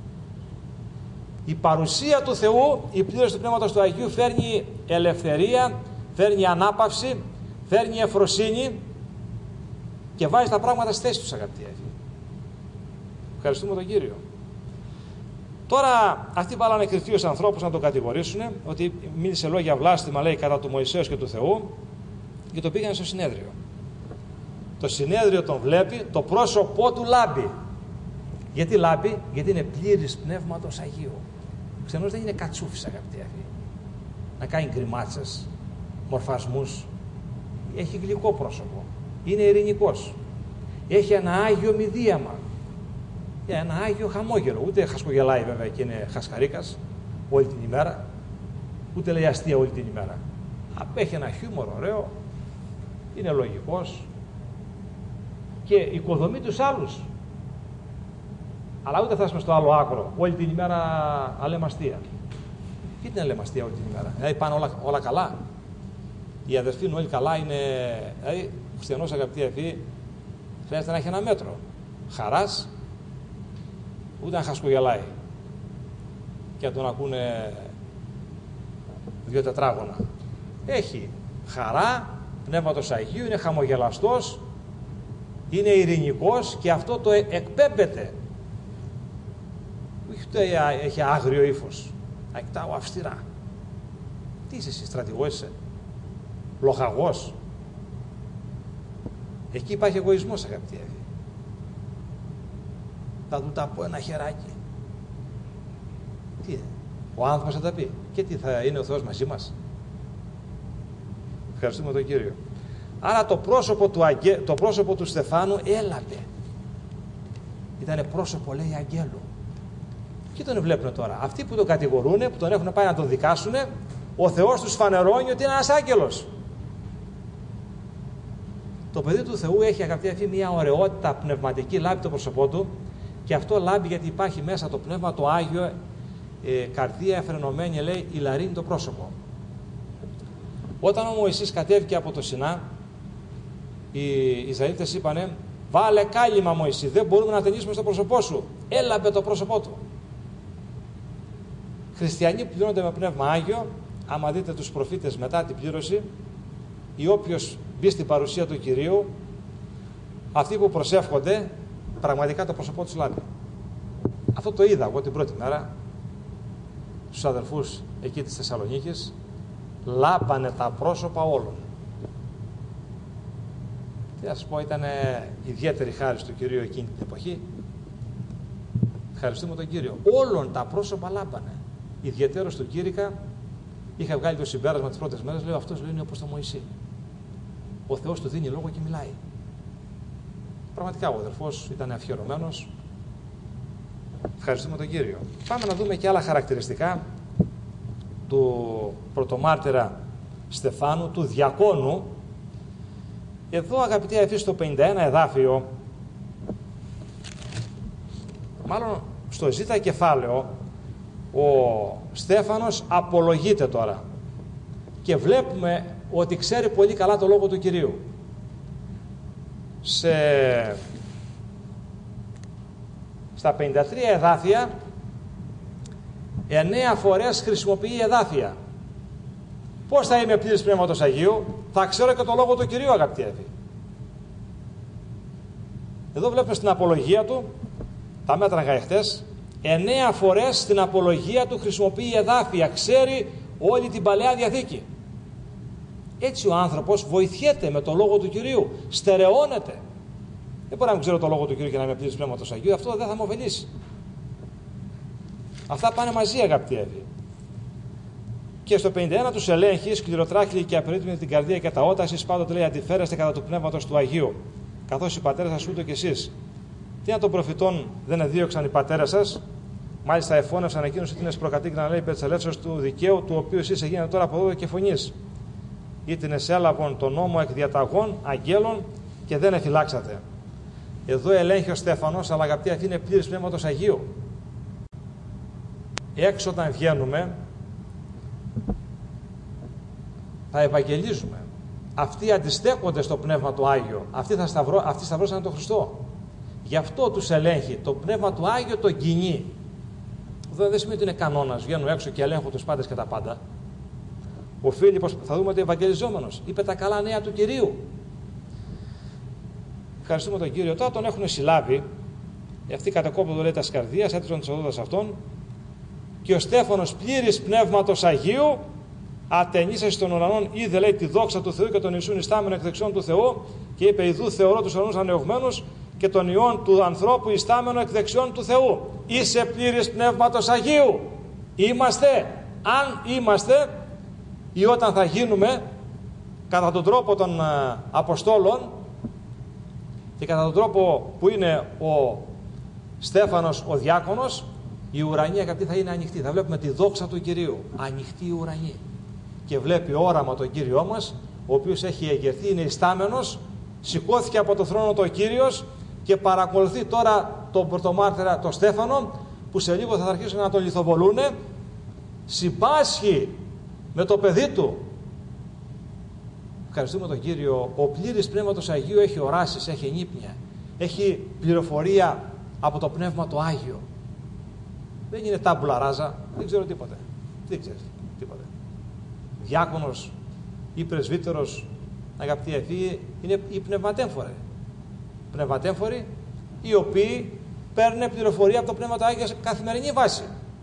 Η παρουσία του Θεού, η πλήρωση του Πνεύματος του Αγίου, φέρνει ελευθερία, φέρνει ανάπαυση, φέρνει εφροσύνη και βάζει τα πράγματα στη θέση τους, αγαπητοί αδελφοί. Ευχαριστούμε τον Κύριο. Τώρα αυτοί βάλανε κριτήριους ανθρώπους να τον κατηγορήσουν ότι μίλησε λόγια βλάστημα, λέει, κατά του Μωυσέως και του Θεού, και το πήγανε στο συνέδριο. Το συνέδριο τον βλέπει, το πρόσωπό του λάμπει. Γιατί λάμπει? Γιατί είναι πλήρης Πνεύματος Αγίου. Ο ξενός δεν είναι κατσούφης, αγαπητοί αδελφοί, να κάνει γκριμάτσες, μορφασμούς. Έχει γλυκό πρόσωπο, είναι ειρηνικός, έχει ένα άγιο μηδίαμα, ένα άγιο χαμόγελο. Ούτε χασκογελάει βέβαια και είναι χασκαρίκας όλη την ημέρα, ούτε λέει αστεία όλη την ημέρα. Έχει ένα χιούμορ ωραίο, είναι λογικός και οικοδομεί τους άλλους. Αλλά ούτε θα είμαι στο άλλο άκρο, όλη την ημέρα αλεμαστία. Τι την αλεμαστία όλη την ημέρα? Δηλαδή πάνε όλα, όλα καλά. Οι αδερφοί είναι όλοι καλά, είναι. Δηλαδή, ο χριστιανός, αγαπητοί αδερφοί, χρειάζεται να έχει ένα μέτρο χαράς, ούτε να χασκογελάει και να τον ακούνε δύο τετράγωνα. Έχει χαρά, Πνεύματος Αγίου, είναι χαμογελαστός, είναι ειρηνικός και αυτό το εκπέμπεται. Ούτε έχει άγριο ύφος. Να κοιτάω αυστηρά. Τι είσαι εσύ, στρατηγός είσαι? Λοχαγός? Εκεί υπάρχει εγωισμός, αγαπητοί αδελφοί. Θα του τα πω ένα χεράκι. Τι είναι? Ο άνθρωπος θα τα πει. Και τι θα είναι ο Θεός μαζί μας? Ευχαριστούμε τον Κύριο. Άρα το πρόσωπο του, αγγε... το πρόσωπο του Στεφάνου έλαβε. Ήτανε πρόσωπο, λέει, αγγέλου. Και τον βλέπουν τώρα. Αυτοί που τον κατηγορούν, που τον έχουν πάει να τον δικάσουν, ο Θεός τους φανερώνει ότι είναι ένας άγγελος. Το παιδί του Θεού έχει, αγαπητοί αδελφοί, μια ωραιότητα πνευματική, λάμπει το πρόσωπό του, και αυτό λάμπει γιατί υπάρχει μέσα το Πνεύμα το Άγιο, ε, καρδία εφρενωμένη, λέει, ηλαρίνει το πρόσωπο. Όταν ο Μωυσής κατέβηκε από το Σινά, οι Ισραηλίτες είπανε, βάλε κάλυμα, Μωυσή, δεν μπορούμε να ταινίσουμε στο πρόσωπό σου. έλαμπε το πρόσωπό του. Χριστιανοί πληρώνονται με πνεύμα Άγιο. Άμα δείτε τους προφήτες μετά την πλήρωση, ή όποιος μπει στην παρουσία του Κυρίου, αυτοί που προσεύχονται, πραγματικά το πρόσωπό τους λάμπει. Αυτό το είδα εγώ την πρώτη μέρα στους αδελφούς εκεί της Θεσσαλονίκης. Λάμπανε τα πρόσωπα όλων. Τι να σας πω, ήταν ιδιαίτερη χάρις του Κυρίου εκείνη την εποχή. Ευχαριστούμε τον Κύριο. Όλων τα πρόσωπα λάμπανε. Ιδιαίτερος του Κύρικα είχα βγάλει το συμπέρασμα τις πρώτες μέρες, λέω αυτός λέει είναι όπως το Μωυσή. Ο Θεός του δίνει λόγο και μιλάει. Πραγματικά ο αδελφός ήταν αφιερωμένος. Ευχαριστούμε τον Κύριο. Πάμε να δούμε και άλλα χαρακτηριστικά του πρωτομάρτυρα Στεφάνου, του διακόνου. Εδώ, αγαπητοί αδελφοί, στο πενήντα ένα εδάφιο, μάλλον στο ζήτα κεφάλαιο, ο Στέφανος απολογείται τώρα και βλέπουμε ότι ξέρει πολύ καλά το λόγο του Κυρίου. Σε... Στα πενήντα τρία εδάφια, εννέα φορές χρησιμοποιεί εδάφια. Πώς θα είμαι πλήρης Πνεύματος Αγίου? Θα ξέρω και το λόγο του Κυρίου, αγαπητοί αδελφοί. Εδώ βλέπουμε στην απολογία του, τα μέτραγα εχθές, εννέα φορές στην απολογία του χρησιμοποιεί εδάφια. Ξέρει όλη την Παλαιά Διαθήκη. Έτσι ο άνθρωπος βοηθιέται με το λόγο του Κυρίου. Στερεώνεται. Δεν μπορεί να μην ξέρω το λόγο του Κυρίου και να είμαι πλήρης Πνεύματος Αγίου. Αυτό δεν θα με ωφελήσει. Αυτά πάνε μαζί, αγαπητοί αδελφοί. Και στο πενήντα ένα τους ελέγχει, σκληροτράχυλοι και απερίτμητοι την καρδία και τα ότα. Εσείς πάντοτε λέει αντιφέρεστε κατά του Πνεύματος του Αγίου, καθώς οι πατέρες σας ούτω κι εσείς. Τι να των προφητών δεν εδίωξαν οι πατέρες σας? Μάλιστα εφώνευσαν εκείνους ότι είναι προκατήγγυλαν να λέει περί της ελεύσεως του δικαίου, του οποίου εσείς έγινατε τώρα από εδώ και φωνής. Ήτινε έλαβον τον νόμο εκ διαταγών αγγέλων και δεν εφυλάξατε. Εδώ ελέγχει ο Στέφανος, αλλά αγαπητοί αυτοί είναι πλήρης Πνεύματος Αγίου. Έξω όταν βγαίνουμε, θα ευαγγελίζουμε. Αυτοί αντιστέκονται στο Πνεύμα του Άγιο. Αυτοί, θα σταυρώ, αυτοί σταυρώσαν τον Χριστό. Γι' αυτό τους ελέγχει. Το Πνεύμα του Άγιο τον κινεί. Αυτό δεν σημαίνει ότι είναι κανόνας. Βγαίνω έξω και ελέγχω τους πάντες και τα πάντα. Ο Φίλιππος, θα δούμε ότι ευαγγελιζόμενος, είπε τα καλά νέα του Κυρίου. Ευχαριστούμε τον Κύριο. Τώρα τον έχουν συλλάβει. Αυτοί κατακόπτουν, λέει, τα σκαρδίας, έτρεψαν τις οδόδας αυτών. Και ο Στέφανος, πλήρης Πνεύματος Αγίου, ατενίσασε στον ουρανόν, είδε, λέει, τη δόξα του Θεού και τον Ιησούν ιστάμενο εκ δεξιών του Θεού, και είπε: Ιδού θεωρώ τους ουρανούς ανεωγμένους και τον ιόν του ανθρώπου ιστάμενο εκ δεξιών του Θεού. Είσαι πλήρης Πνεύματος Αγίου. Είμαστε, αν είμαστε, ή όταν θα γίνουμε, κατά τον τρόπο των α, Αποστόλων και κατά τον τρόπο που είναι ο Στέφανος ο διάκονος, η ουρανή, αγαπητοί, θα είναι ανοιχτή. Θα βλέπουμε τη δόξα του Κυρίου. Ανοιχτή η ουρανή. Και βλέπει όραμα τον Κύριό μας, ο οποίος έχει εγερθεί, είναι ιστάμενος, σηκώθηκε από το θρόνο το Κύριος και παρακολουθεί τώρα τον πρωτομάρτυρα, τον Στέφανο, που σε λίγο θα αρχίσουν να τον λιθοβολούνε. Συμπάσχει με το παιδί του. Ευχαριστούμε τον Κύριο. Ο πλήρης Πνεύματος Αγίου έχει οράσεις, έχει ενύπνια, έχει πληροφορία από το Πνεύμα το Άγιο. Δεν είναι τάμπουλα ράζα, δεν ξέρω τίποτα. Δεν ξέρεις τίποτα. Διάκονος ή πρεσβύτερος, αγαπητοί αδελφοί, είναι οι πνευματέμφοροι. Πνευματέμφοροι, οι οποίοι παίρνουν πληροφορία από το Πνεύμα του Άγιο σε καθημερινή βάση.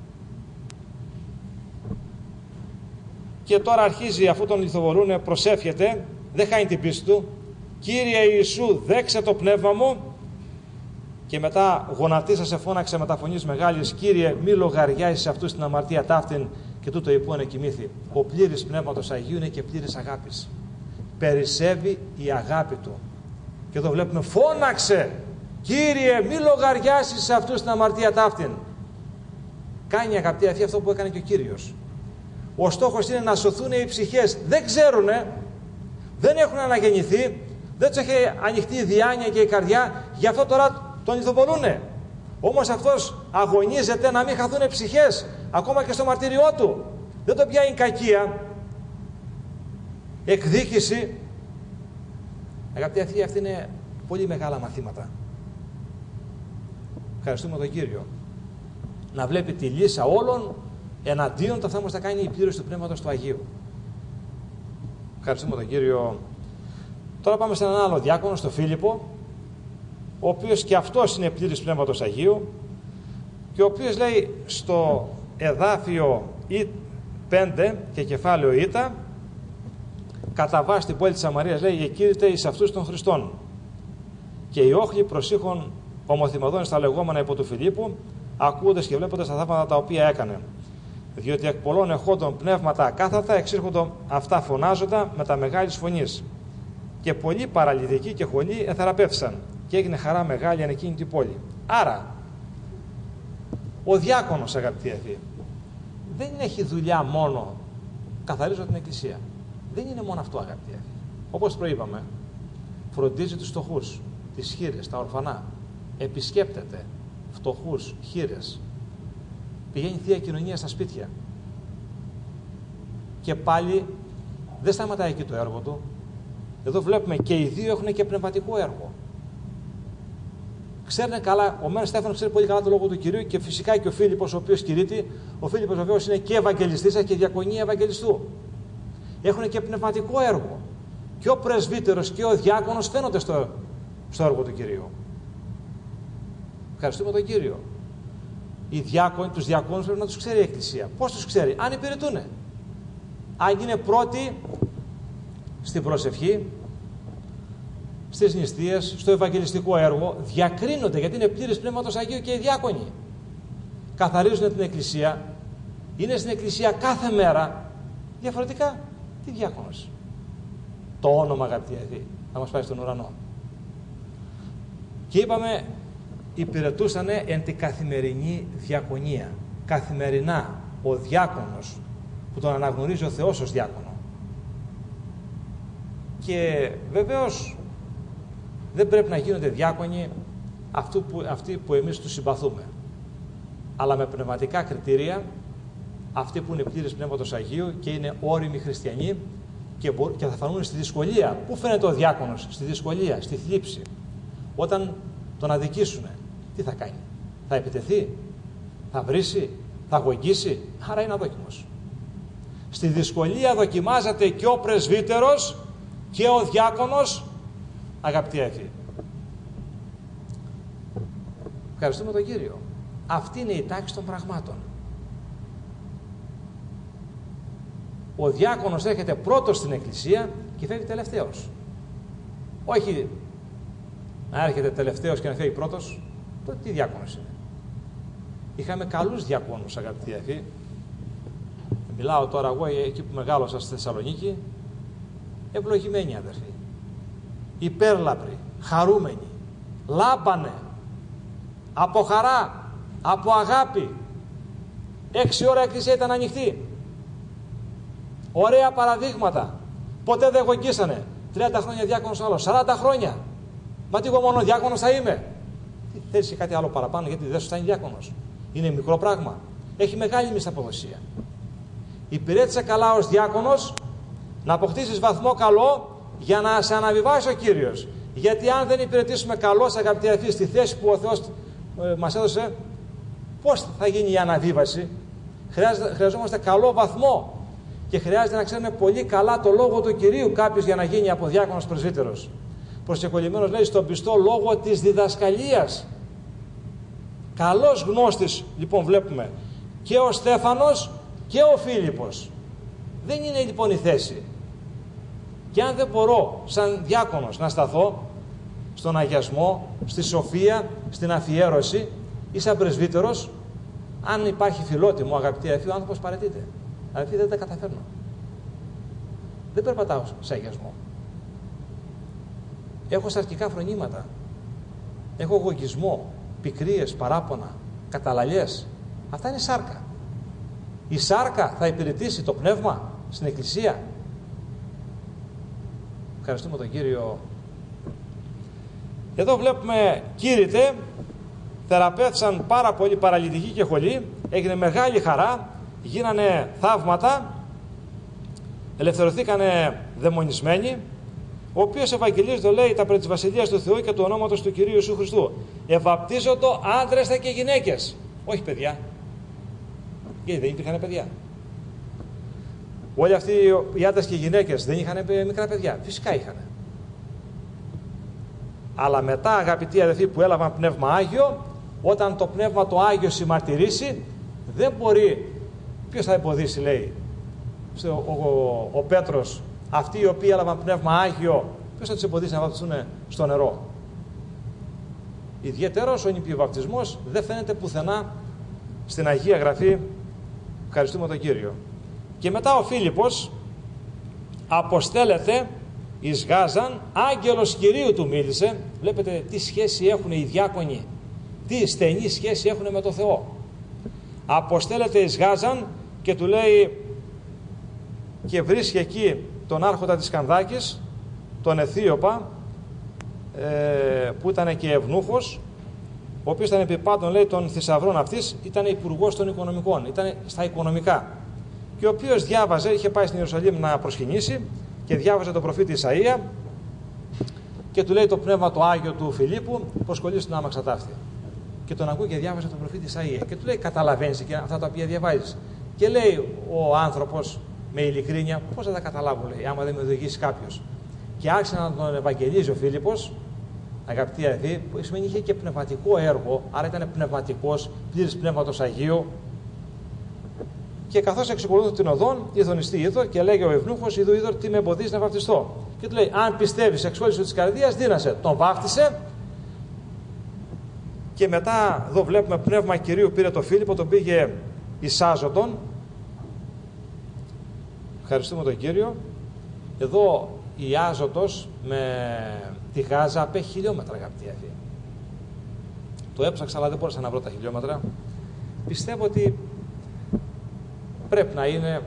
Και τώρα αρχίζει, αφού τον λιθοβολούνε, προσεύχεται, δεν χάνει την πίστη του. Κύριε Ιησού, δέξε το πνεύμα μου. Και μετά γονατίσασε, φώναξε με τα φωνής μεγάλης: Κύριε, μη λογαριάζεις σε αυτούς την αμαρτία ταύτην, και τούτο υπόανε κοιμήθη. Ο πλήρης Πνεύματος Αγίου είναι και πλήρης αγάπης. Περισσεύει η αγάπη του. Και εδώ βλέπουμε: φώναξε, Κύριε, μη λογαριάσεις σε αυτούς την αμαρτία ταύτην. Κάνει, αγαπητοί αδελφοί, αυτό που έκανε και ο Κύριος. Ο στόχος είναι να σωθούν οι ψυχές. Δεν ξέρουνε, δεν έχουν αναγεννηθεί, δεν τους έχει ανοιχτεί η διάνοια και η καρδιά, γι' αυτό τώρα τον λιθοβολούνε. Όμως αυτός αγωνίζεται να μην χαθούν ψυχές, ακόμα και στο μαρτύριό του. Δεν το πιάνει κακία, εκδίκηση. Αγαπητοί, αυτοί είναι πολύ μεγάλα μαθήματα. Ευχαριστούμε τον Κύριο. Να βλέπει τη λύσα όλων εναντίον το θέμα που θα κάνει η πλήρωση του Πνεύματος του Αγίου. Ευχαριστούμε τον Κύριο. Τώρα πάμε σε έναν άλλο διάκονο, στον Φίλιππο, ο οποίος και αυτός είναι πλήρης Πνεύματος Αγίου και ο οποίος λέει στο εδάφιο πέντε και κεφάλαιο Ήτα, κατά βάση την πόλη της Σαμαρίας, λέει, εκήρυτε εις αυτούς των Χριστών. Και οι όχλοι προσήχων ομοθυμαδών στα λεγόμενα υπό του Φιλίππου, ακούγοντας και βλέποντας τα θαύματα τα οποία έκανε. Διότι εκ πολλών εχόντων πνεύματα ακάθαρτα εξήρχονται αυτά φωνάζοντα με τα μεγάλης φωνής. Και πολλοί παραλυτικοί και χολοί εθεραπεύθησαν. Και έγινε χαρά μεγάλη εν εκείνη την πόλη. Άρα, ο διάκονος, αγαπητοί αδελφοί, δεν έχει δουλειά μόνο καθαρίζω την Εκκλησία. Δεν είναι μόνο αυτό, αγαπητοί αδελφοί. Όπως προείπαμε, φροντίζει τους φτωχούς, τις χήρες, τα ορφανά. Επισκέπτεται φτωχούς, χήρες. Πηγαίνει θεία κοινωνία στα σπίτια. Και πάλι δεν σταματάει εκεί το έργο του. Εδώ βλέπουμε και οι δύο έχουν και πνευματικό έργο. Ξέρουν καλά, ο Μένος Στέφανος ξέρει πολύ καλά το λόγο του Κυρίου και φυσικά και ο Φίλιππος, ο οποίος κηρύττει. Ο Φίλιππος βεβαίως είναι και ευαγγελιστής και διακονία Ευαγγελιστού. Έχουν και πνευματικό έργο. Και ο πρεσβύτερος και ο διάκονος φαίνονται στο, στο έργο του Κυρίου. Ευχαριστούμε τον Κύριο. Οι διάκονοι, τους διακόνους πρέπει να τους ξέρει η Εκκλησία. Πώς τους ξέρει? Αν υπηρετούνε. Αν είναι πρώτοι στην προσευχή, στις νηστείες, στο ευαγγελιστικό έργο, διακρίνονται γιατί είναι πλήρης Πνεύματος Αγίου και οι διάκονοι. Καθαρίζουν την Εκκλησία, είναι στην Εκκλησία κάθε μέρα. Διαφορετικά, τι διάκονος? Το όνομα, αγαπητοί αδελφοί, θα μας πάει στον ουρανό. Και είπαμε, υπηρετούσαν εν την καθημερινή διακονία. Καθημερινά ο διάκονος που τον αναγνωρίζει ο Θεός ως διάκονο. Και βεβαίως δεν πρέπει να γίνονται διάκονοι αυτοί που, αυτοί που εμείς τους συμπαθούμε. Αλλά με πνευματικά κριτήρια, αυτοί που είναι πλήρης Πνεύματος Αγίου και είναι όριμοι χριστιανοί και, και θα φανούν στη δυσκολία. Πού φαίνεται ο διάκονος? Στη δυσκολία, στη θλίψη. Όταν τον αδικήσουνε, τι θα κάνει? Θα επιτεθεί, θα βρίσει, θα αγωγήσει. Άρα είναι αδόκιμος. Στη δυσκολία δοκιμάζεται και ο πρεσβύτερος και ο διάκονος, αγαπητοί αδελφοί. Ευχαριστούμε τον Κύριο. Αυτή είναι η τάξη των πραγμάτων. Ο διάκονος έρχεται πρώτος στην Εκκλησία και φεύγει τελευταίος. Όχι να έρχεται τελευταίος και να φεύγει πρώτος. Τότε τι διάκονος είναι? Είχαμε καλούς διακόνους, αγαπητοί αδελφοί. Μιλάω τώρα εγώ εκεί που μεγάλωσα στη Θεσσαλονίκη. Ευλογημένοι αδερφοί. Υπέρλαμπροι, χαρούμενοι. Λάμπανε. Από χαρά, από αγάπη. Έξι ώρα η Εκκλησία ήταν ανοιχτή. Ωραία παραδείγματα. Ποτέ δεν γογγίσανε. τριάντα χρόνια διάκονος άλλο, σαράντα χρόνια. Μα τι εγώ μόνο διάκονος θα είμαι? Τι θέλεις και κάτι άλλο παραπάνω, γιατί δεν σου φτάνει διάκονος? Είναι μικρό πράγμα. Έχει μεγάλη μισθαποδοσία. Υπηρέτησε καλά ως διάκονος, να αποκτήσεις βαθμό καλό για να σε αναβιβάσει ο Κύριος. Γιατί αν δεν υπηρετήσουμε καλώς, αγαπητοί αδελφοί, στη θέση που ο Θεός ε, μας έδωσε, πώς θα γίνει η αναβίβαση? Χρειαζόμαστε καλό βαθμό και χρειάζεται να ξέρουμε πολύ καλά το λόγο του Κυρίου κάποιος για να γίνει από διάκονος πρεσβύτερος. Προσεκολλημένος λέει στον πιστό λόγο της διδασκαλίας. Καλός γνώστης λοιπόν βλέπουμε και ο Στέφανος και ο Φίλιππος. Δεν είναι λοιπόν η θέση. Και αν δεν μπορώ σαν διάκονος να σταθώ στον αγιασμό, στη σοφία, στην αφιέρωση ή σαν πρεσβύτερος, αν υπάρχει φιλότιμο, αγαπητοί αδελφοί, ο άνθρωπος παραιτείται. Αδελφοί, δεν τα καταφέρνω. Δεν περπατάω σε αγιασμό. Έχω σαρκικά φρονήματα. Έχω γογγισμό, πικρίες, παράπονα, καταλαλιές. Αυτά είναι σάρκα. Η σάρκα θα υπηρετήσει το πνεύμα στην Εκκλησία? Ευχαριστούμε τον Κύριο. Εδώ βλέπουμε κήρυτε, θεραπεύσαν πάρα πολλοί παραλυτικοί και χολοί, έγινε μεγάλη χαρά, γίνανε θαύματα, ελευθερωθήκανε δαιμονισμένοι, ο οποίος ευαγγελίζεται, λέει, τα περί της Βασιλείας του Θεού και του ονόματος του Κυρίου Ιησού Χριστού. Ευαπτίζοντο άντρες και γυναίκες. Όχι παιδιά. Γιατί δεν υπήρχαν παιδιά. Όλοι αυτοί οι άντρες και οι γυναίκες δεν είχαν μικρά παιδιά. Φυσικά είχαν. Αλλά μετά, αγαπητοί αδελφοί, που έλαβαν πνεύμα Άγιο, όταν το πνεύμα το Άγιο συμμαρτυρήσει, δεν μπορεί. Ποιος θα εμποδίσει, λέει ο, ο, ο Πέτρος, αυτοί οι οποίοι έλαβαν πνεύμα Άγιο, ποιος θα τους εμποδίσει να βαπτιστούν στο νερό? Ιδιαίτερος ο νηπιοβαπτισμός δεν φαίνεται πουθενά στην Αγία Γραφή. Ευχαριστούμε τον Κύριο. Και μετά ο Φίλιππος αποστέλλεται εις Γάζαν, άγγελος Κυρίου του μίλησε. Βλέπετε τι σχέση έχουν οι διάκονοι, τι στενή σχέση έχουν με το Θεό. Αποστέλλεται εις Γάζαν και του λέει, και βρίσκει εκεί τον άρχοντα της Κανδάκης, τον Αιθίωπα, ε, που ήταν και ευνούχος, ο οποίος ήταν επί πάντων, λέει, των θησαυρών αυτής, ήταν υπουργός των οικονομικών, ήταν στα οικονομικά, και ο οποίος διάβαζε, είχε πάει στην Ιερουσαλήμ να προσκυνήσει και διάβαζε τον προφήτη Ισαΐα και του λέει το πνεύμα το Άγιο του Φιλίππου, προσκολήσει τον άμαξα ταύτη. Και τον ακούει και διάβαζε τον προφήτη Ισαΐα και του λέει, καταλαβαίνεις και αυτά τα οποία διαβάζεις? Και λέει ο άνθρωπος με ειλικρίνεια, πώς θα τα καταλάβω, λέει, άμα δεν με οδηγήσει κάποιος? Και άρχισε να τον ευαγγελίζει ο Φίλιππος, αγαπητοί αδελφοί, που σημαίνει είχε και πνευματικό έργο, άρα ήταν πνευματικός, πλήρης πνεύματος Αγίου. Και καθώς εξακολουθούν την οδόν, είδον εις τι είδο, και λέγει ο ευνούχος, είδου είδωρ, τι με εμποδίζει να βαφτιστώ? Και του λέει, αν πιστεύεις εξ όλης σου της καρδίας, δύνασε. Τον βάφτισε. Και μετά, εδώ βλέπουμε πνεύμα Κυρίου πήρε το Φίλιππο, τον πήγε εις Άζωτον. Ευχαριστούμε τον Κύριο. Εδώ η Άζωτος με τη Γάζα απέχει χιλιόμετρα, αγαπητοί αδελφοί. Το έψαξα, αλλά δεν μπόρεσα να βρω τα χιλιόμετρα. Πιστεύω ότι πρέπει να είναι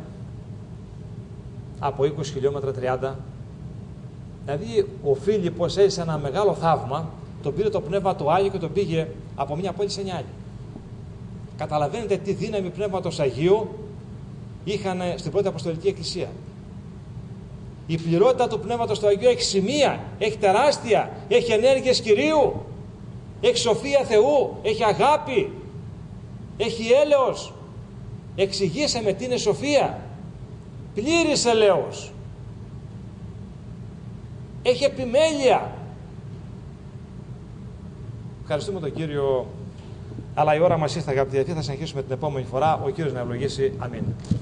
από είκοσι χιλιόμετρα, τριάντα. Δηλαδή ο Φίλιππος έζησε ένα μεγάλο θαύμα, τον πήρε το πνεύμα του Άγιο και τον πήγε από μια πόλη σε μια άλλη. Καταλαβαίνετε τι δύναμη πνεύματος Αγίου είχαν στην πρώτη Αποστολική Εκκλησία. Η πληρότητα του πνεύματος του Αγίου έχει σημεία, έχει τεράστια, έχει ενέργειες Κυρίου, έχει σοφία Θεού, έχει αγάπη, έχει έλεος. Εξηγήσε με τι είναι σοφία. Πλήρης ελέος. Έχει επιμέλεια. Ευχαριστούμε τον Κύριο. Αλλά η ώρα μας ήρθε, αγαπητοί αδελφοί, θα συνεχίσουμε την επόμενη φορά. Ο Κύριος να ευλογήσει. Αμήν.